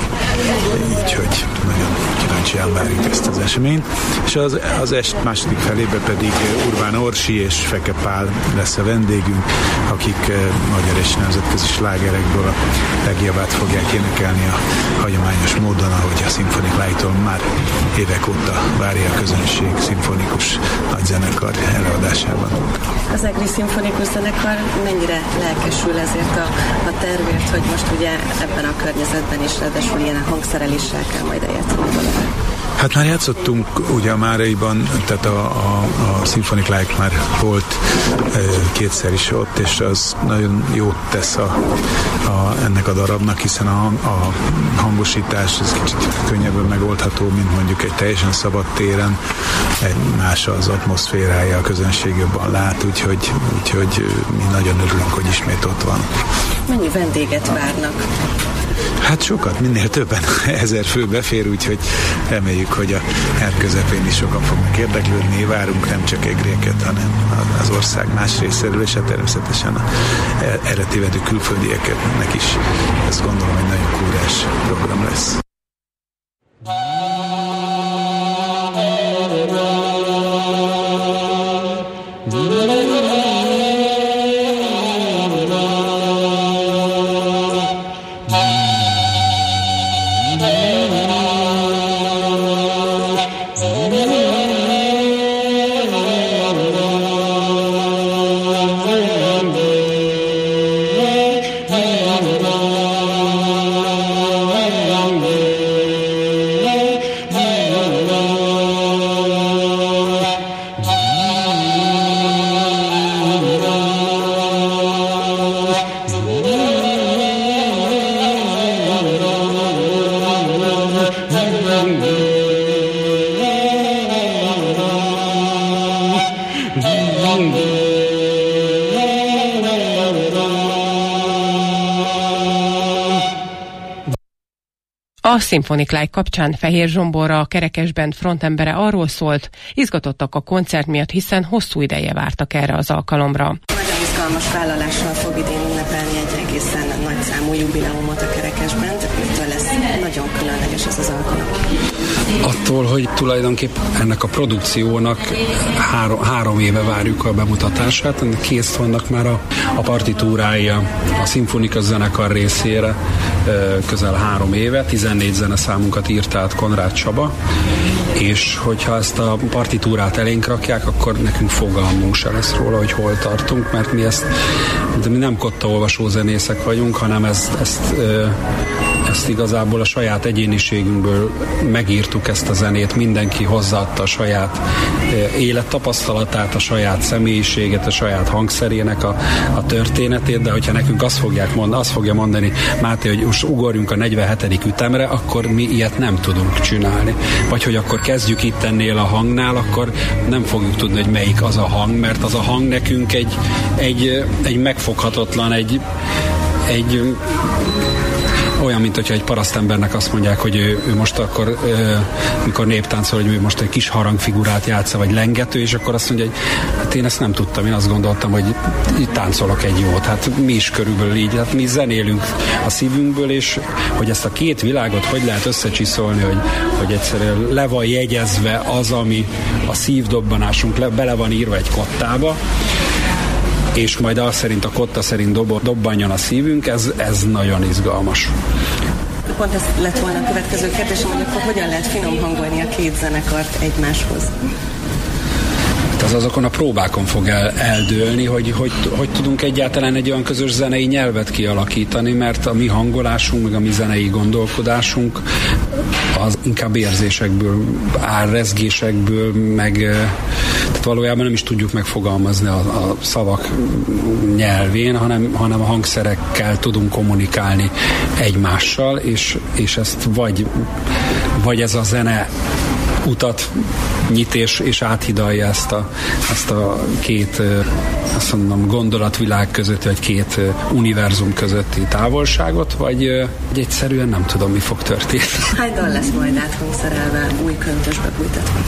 úgyhogy nagyon kíváncsian várjuk ezt az eseményt. És az est második felébe pedig Urbán Orsi és Feke Pál lesz a vendégünk, akik magyar és nemzetközi slágerekből a legjobbát fogják énekelni a hagyományos módon, ahogy a Symphonic Light-tól már évek óta várja a közönség szimfonikus nagyzenekar előadásában. Az Egri Szimfonikus Zenekar mennyire lelkesül ezért a tervért, hogy most ugye ebben a környezetben is ráadásul ilyen hangszereléssel kell majd eljátszani valamit? Hát már játszottunk ugye a Máraiban, tehát a Symphonic Light már volt kétszer is ott, és az nagyon jót tesz ennek a darabnak, hiszen a hangosítás ez kicsit könnyebben megoldható, mint mondjuk egy teljesen szabad téren, más az atmoszférája, a közönség jobban lát, úgyhogy mi nagyon örülünk, hogy ismét ott van. Mennyi vendéget várnak? Hát sokat, minél többen, 1000 fő befér, úgyhogy reméljük, hogy a nyár közepén is sokan fognak érdeklődni. Várunk nem csak egrieket, hanem az ország más részéről, és hát természetesen a eredetivedő külföldieknek is. Ezt gondolom, hogy nagyon kúrás program lesz. A Symphonic Light kapcsán Fehér Zsomborra, a Kerekesband frontembere arról szólt, izgatottak a koncert miatt, hiszen hosszú ideje vártak erre az alkalomra. Nagyon izgalmas vállalással fog idén ünnepelni egy egészen nagyszámú jubileumot a Kerekesband. Mitől lesz nagyon különleges ez az alkalom? Attól, hogy tulajdonképpen ennek a produkciónak három éve várjuk a bemutatását, ennek kész vannak már a partitúrája a Szimfonikus Zenekar részére közel 3 éve, 14 zeneszámunkat írt át Konrád Csaba, és hogyha ezt a partitúrát elénk rakják, akkor nekünk fogalmunk se lesz róla, hogy hol tartunk, mert mi nem kottaolvasó zenészek vagyunk, hanem ezt ezt igazából a saját egyéniségünkből megírtuk ezt a zenét, mindenki hozzáadta a saját élettapasztalatát, a saját személyiséget, a saját hangszerének a történetét, de hogyha nekünk azt fogja mondani Máté, hogy most ugorjunk a 47. ütemre, akkor mi ilyet nem tudunk csinálni. Vagy hogy akkor kezdjük itt ennél a hangnál, akkor nem fogjuk tudni, hogy melyik az a hang, mert az a hang nekünk egy megfoghatatlan, egy olyan, mint hogyha egy parasztembernek azt mondják, hogy ő most akkor, mikor néptáncol, hogy ő most egy kis harangfigurát játsza, vagy lengető, és akkor azt mondja, hogy hát én ezt nem tudtam, én azt gondoltam, hogy itt táncolok egy jót. Hát mi is körülbelül így, hát mi zenélünk a szívünkből, és hogy ezt a két világot hogy lehet összecsiszolni, hogy egyszerűen le van jegyezve az, ami a szívdobbanásunk bele van írva egy kottába, és majd az szerint, a kotta szerint dobbanjon a szívünk, ez nagyon izgalmas. Pont ez lett volna a következő kérdésem, hogy akkor hogyan lehet finom hangolni a két zenekart egymáshoz? Ez azokon a próbákon fog eldőlni, hogy tudunk egyáltalán egy olyan közös zenei nyelvet kialakítani, mert a mi hangolásunk, meg a mi zenei gondolkodásunk az inkább érzésekből, rezgésekből, tehát valójában nem is tudjuk megfogalmazni a szavak nyelvén, hanem a hangszerekkel tudunk kommunikálni egymással, és ezt vagy ez a zene utat nyit és áthidalja ezt a két, azt mondom, gondolatvilág közötti, vagy két univerzum közötti távolságot, vagy egyszerűen nem tudom, mi fog történni. Hány dal lesz majd áthangszerelve, új köntösbe bújtatva?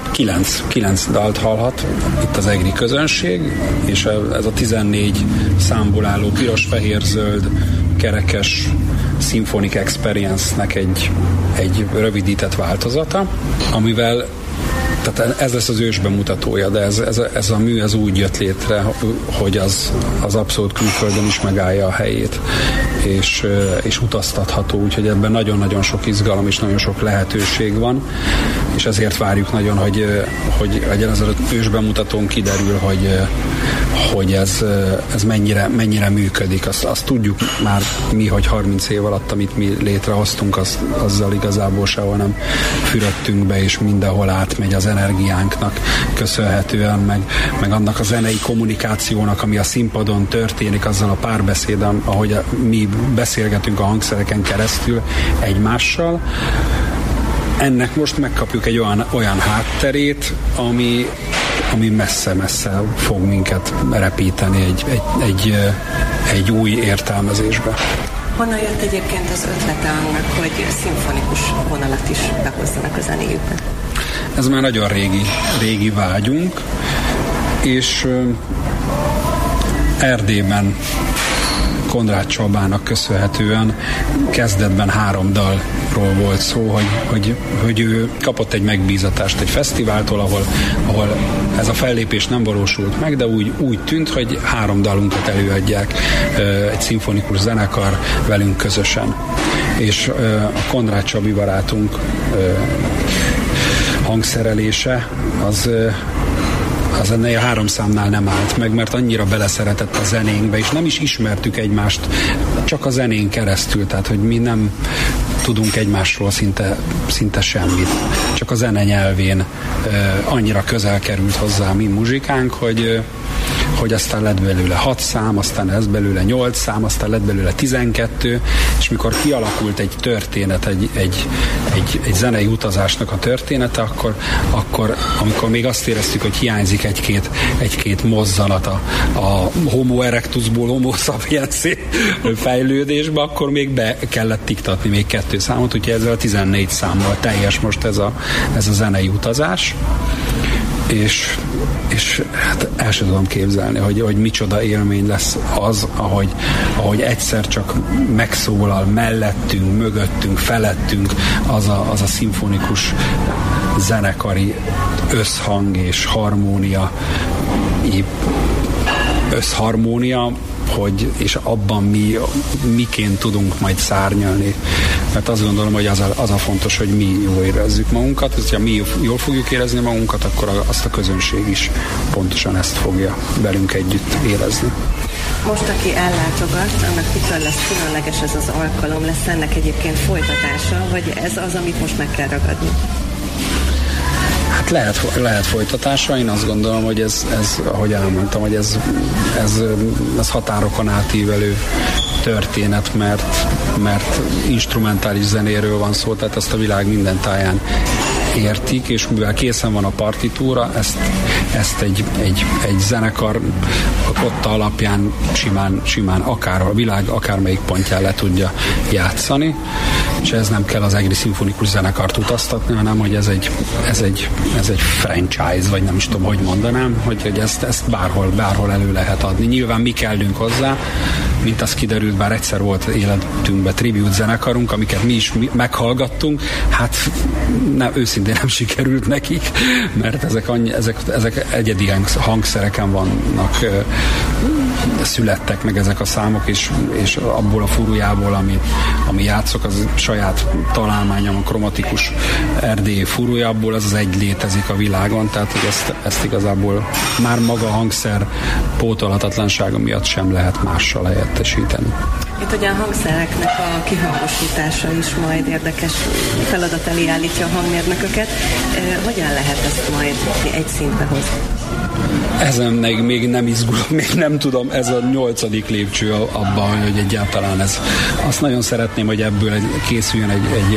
9 dalt hallhat itt az egri közönség, és ez a 14 számból álló piros-fehér-zöld kerekes Symphonic Experience-nek egy rövidített változata, amivel tehát ez lesz az ősbemutatója, de ez a mű úgy jött létre, hogy az abszolút külföldön is megállja a helyét, és utaztatható, úgyhogy ebben nagyon-nagyon sok izgalom és nagyon sok lehetőség van, és ezért várjuk nagyon, hogy ez az ősbemutatón kiderül, hogy ez mennyire működik. Azt tudjuk már mi, hogy 30 év alatt, amit mi létrehoztunk, azzal igazából sehol nem fürödtünk be, és mindenhol átmegy az energiánknak köszönhetően, meg annak a zenei kommunikációnak, ami a színpadon történik, azzal a párbeszédem, ahogy mi beszélgetünk a hangszereken keresztül egymással. Ennek most megkapjuk egy olyan hátterét, ami messze-messze fog minket repíteni egy új értelmezésbe. Honnan jött egyébként az ötlete annak, hogy szimfonikus vonalat is behozzanak a zenéjükbe? Ez már nagyon régi vágyunk, és Erdélyben Kondrád Csabának köszönhetően kezdetben 3 dalról volt szó, hogy ő kapott egy megbízatást egy fesztiváltól, ahol ez a fellépés nem valósult meg, de úgy tűnt, hogy 3 dalunkat előadják egy szimfonikus zenekar velünk közösen. És a Kondrád Csabi barátunk hangszerelése az ennél a 3 számnál nem állt meg, mert annyira beleszeretett a zenénkbe, és nem is ismertük egymást csak a zenén keresztül, tehát hogy mi nem tudunk egymásról szinte semmit. Csak a zene nyelvén annyira közel került hozzá a mi muzsikánk, hogy aztán lett belőle 6 szám, aztán lett belőle 8 szám, aztán lett belőle 12, és mikor kialakult egy történet, egy zenei utazásnak a története, akkor amikor még azt éreztük, hogy hiányzik egy-két mozzanat a homo erectusból homo sapiens fejlődésbe, akkor még be kellett tiktatni még 2 számot, úgyhogy ezzel a 14 számmal teljes most ez a zenei utazás. És hát el sem tudom képzelni, hogy micsoda élmény lesz az, ahogy egyszer csak megszólal mellettünk, mögöttünk, felettünk az a szimfonikus zenekari összhang és harmónia, és abban miként tudunk majd szárnyalni. Mert azt gondolom, hogy az a fontos, hogy mi jól érezzük magunkat, és ha mi jól fogjuk érezni magunkat, akkor azt a közönség is pontosan ezt fogja velünk együtt érezni. Most, aki ellátogat, annak mitől lesz különleges ez az alkalom? Lesz ennek egyébként folytatása, vagy ez az, amit most meg kell ragadni? Hát lehet folytatása. Én azt gondolom, hogy ez ahogy elmondtam, hogy ez határokon átívelő történet, mert instrumentális zenéről van szó, tehát ezt a világ minden táján értik, és mivel készen van a partitúra, ezt egy zenekar a kotta alapján simán akár a világ akármelyik pontján le tudja játszani, és ez nem kell az egri szimfonikus zenekart utaztatni, hanem hogy ez egy franchise, vagy nem is tudom, hogy mondanám, hogy ezt bárhol elő lehet adni. Nyilván mi kellünk hozzá, mint az kiderült, bár egyszer volt életünkben tribute zenekarunk, amiket mi is meghallgattunk, hát őszintén nem sikerült nekik, mert ezek egyedi hangszereken vannak, születtek meg ezek a számok, és abból a furújából, ami játszok, az saját találmányom, a kromatikus erdélyi furújából, az egy létezik a világon, tehát hogy ezt igazából már maga a hangszer pótolhatatlansága miatt sem lehet mással helyettesíteni. Itt ugye a hangszereknek a kihangosítása is majd érdekes feladat elé állítja a hangmérnököket. Hogyan lehet ezt majd egy szintbe hozni? Ezen még nem izgulok, még nem tudom, ez a 8. lépcső abban, hogy egyáltalán ez. Azt nagyon szeretném, hogy ebből készüljön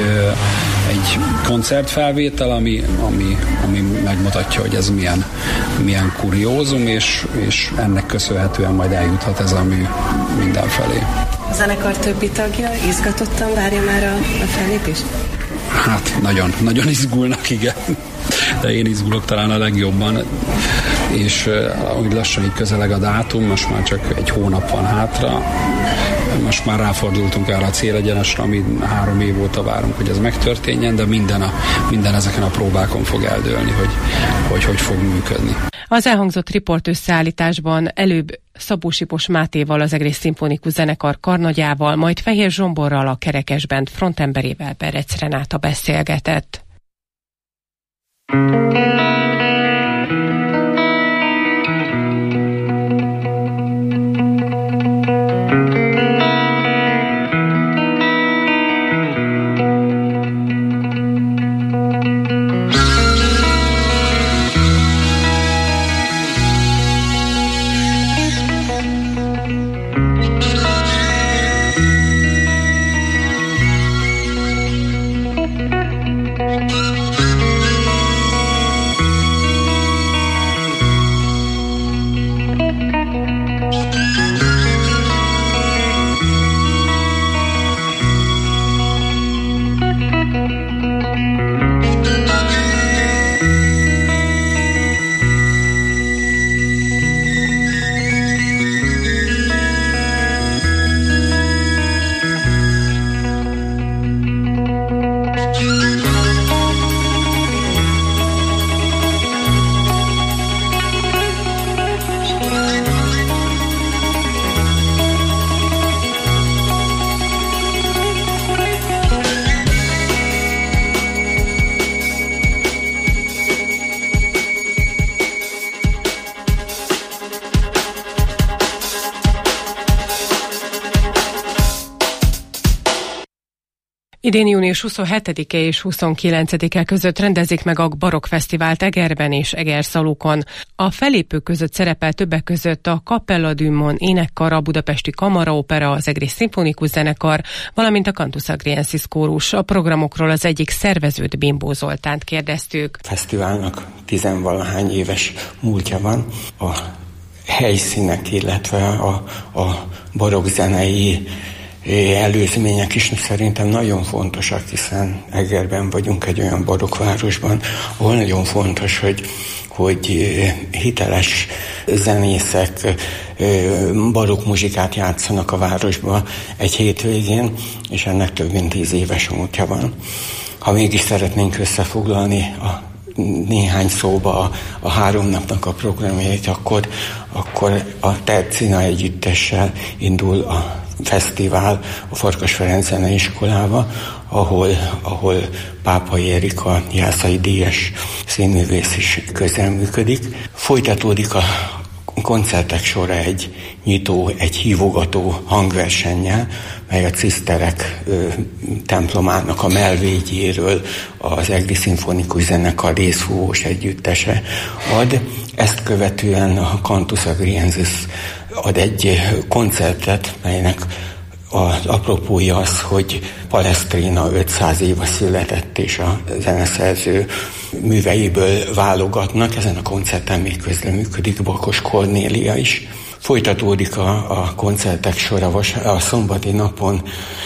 egy koncertfelvétel, ami megmutatja, hogy ez milyen kuriózum, és ennek köszönhetően majd eljuthat ez a mű mindenfelé. A zenekar többi tagja izgatottan várja már a fellépést? Hát nagyon izgulnak, igen. De én izgulok talán a legjobban, és ahogy lassan így közeleg a dátum, most már csak egy hónap van hátra, most már ráfordultunk erre a célegyenesre, ami 3 év óta várunk, hogy ez megtörténjen, de minden ezeken a próbákon fog eldőlni, hogy fog működni. Az elhangzott riport összeállításban előbb Szabó Sipos Mátéval, az Egrész Szimfonikus Zenekar karnagyával, majd Fehér Zsomborral, a Kerekesband frontemberével Berec Renáta beszélgetett. Idén június 27-e és 29-e között rendezik meg a Barokk Fesztivált Egerben és Egerszalukon. A fellépők között szerepel többek között a Capella du Mon énekkar, a Budapesti Kamaraopera, az Egrész Szimfonikus Zenekar, valamint a Cantus Agriensis kórus. A programokról az egyik szervezőt, Bimbó Zoltánt kérdeztük. A fesztiválnak 10-valahány éves múltja van. A helyszínek, illetve a barokkzenei előzmények is szerintem nagyon fontosak, hiszen Egerben vagyunk egy olyan barokkvárosban, ahol nagyon fontos, hogy hiteles zenészek barokk muzsikát játszanak a városba egy hétvégén, és ennek több mint 10 éves múltja van. Ha mégis szeretnénk összefoglalni néhány szóba a 3 napnak a programjait, akkor a Tercina együttessel indul a fesztivál a Farkas Ferenc Zeneiskolába, ahol Pápai Erika jászai díjas színművész is közreműködik. Folytatódik koncertek sora egy nyitó, egy hívogató hangversennyel, mely a ciszterek templomának a melvédjéről az Egri Szimfonikus Zenekar részfúvós együttese ad. Ezt követően a Cantus Agriensis ad egy koncertet, melynek az apropója az, hogy Palestrina 500 éve született, és a zeneszerző műveiből válogatnak. Ezen a koncerten még közreműködik Bakos Kornélia is. Folytatódik a koncertek sora a szombati napon.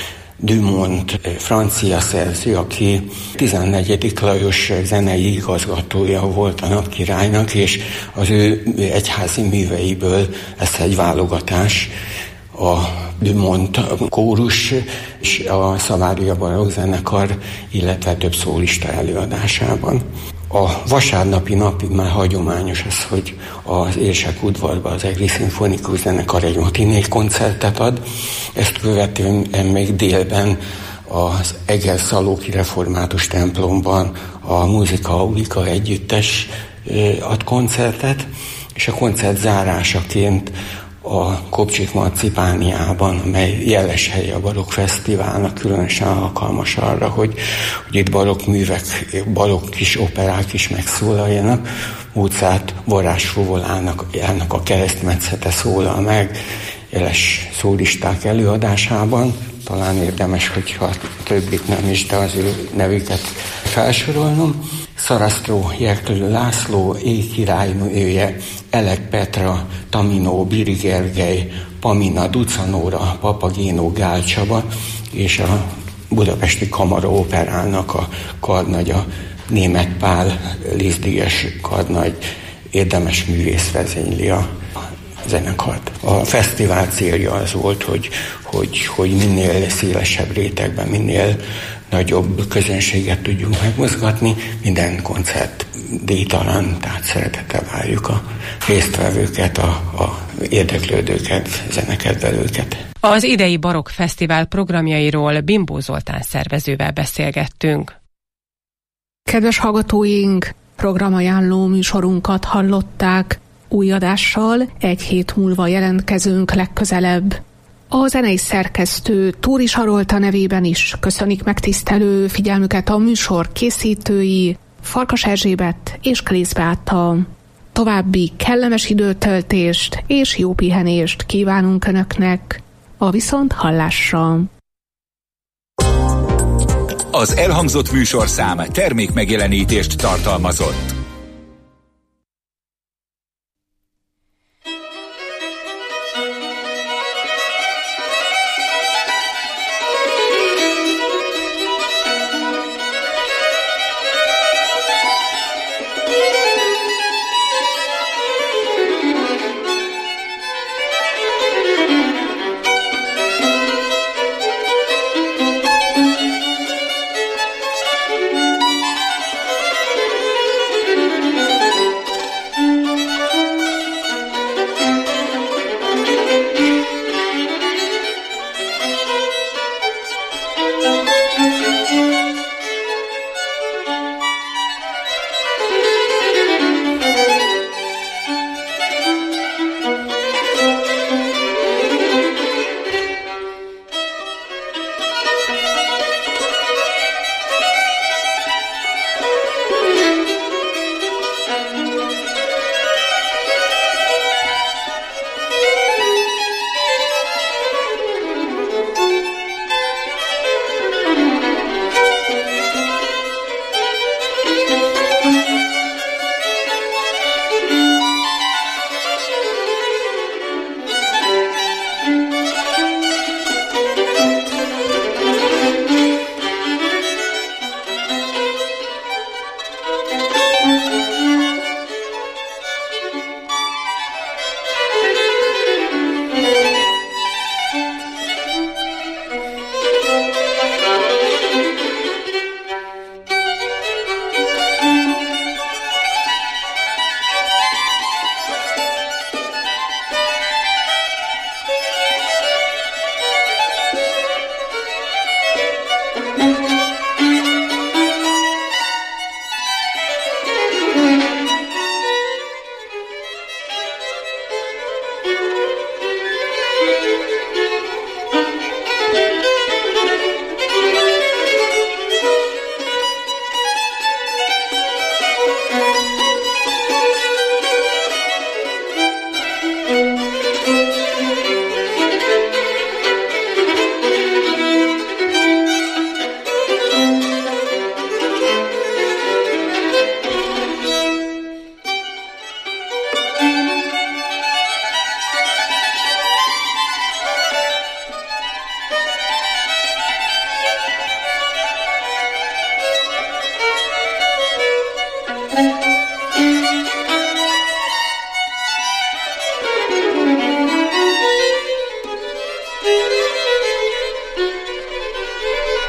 Dumont, francia szerző, aki 14. Lajos zenei igazgatója volt a Napkirálynak, és az ő egyházi műveiből lesz egy válogatás. A Dumont kórus és a Szavária Barokk Zenekar, illetve több szólista előadásában. A vasárnapi nap már hagyományos az, hogy az Érsek udvarban az Egri Szimfonikus Zenekar egy matiné koncertet ad. Ezt követően még délben az Eger-Szalóki Református templomban a Musica Aulica együttes ad koncertet, és a koncert zárásaként a Kopcsik Marcipániában, amely jeles hely a Barokk Fesztiválnak, különösen alkalmas arra, hogy itt barokk művek, barokk kis operák is megszólaljanak. Mozart varázsfuvolának a Keresztmetszete szólal meg jeles szólisták előadásában. Talán érdemes, hogyha többit nem is, de az ő nevüket felsorolnom. Szarasztró Jertölő László, éjkirálynője, Elek Petra, Taminó, Biri Gergely, Pamina, Ducanóra, Papagéno, Gál Csaba, és a Budapesti Kamara Operának a karnagya, Németh Pál, Lisztdíjas karnagy, érdemes művész vezényli a zenekart. A fesztivál célja az volt, hogy minél szélesebb rétegben, minél nagyobb közönséget tudjunk megmozgatni. Minden koncert díjtalan, tehát szeretettel várjuk a résztvevőket, a érdeklődőket, zenekedvelőket. Az idei Barokk Fesztivál programjairól Bimbó Zoltán szervezővel beszélgettünk. Kedves hallgatóink, programajánló műsorunkat hallották. Új adással egy hét múlva jelentkezünk legközelebb. A zenei szerkesztő Tóri Sarolta nevében is köszönik megtisztelő figyelmüket a műsor készítői, Farkas Erzsébet és Klész Beáta. További kellemes időtöltést és jó pihenést kívánunk Önöknek. A viszonthallásra! Az elhangzott műsorszám termékmegjelenítést tartalmazott.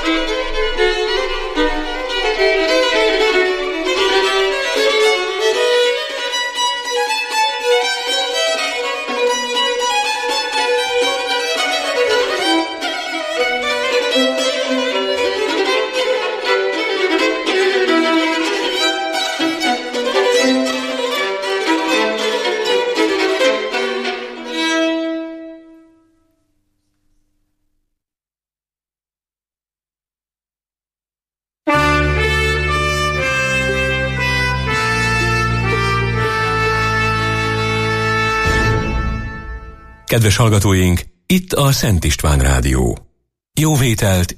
Kedves hallgatóink, itt a Szent István Rádió. Jó vételt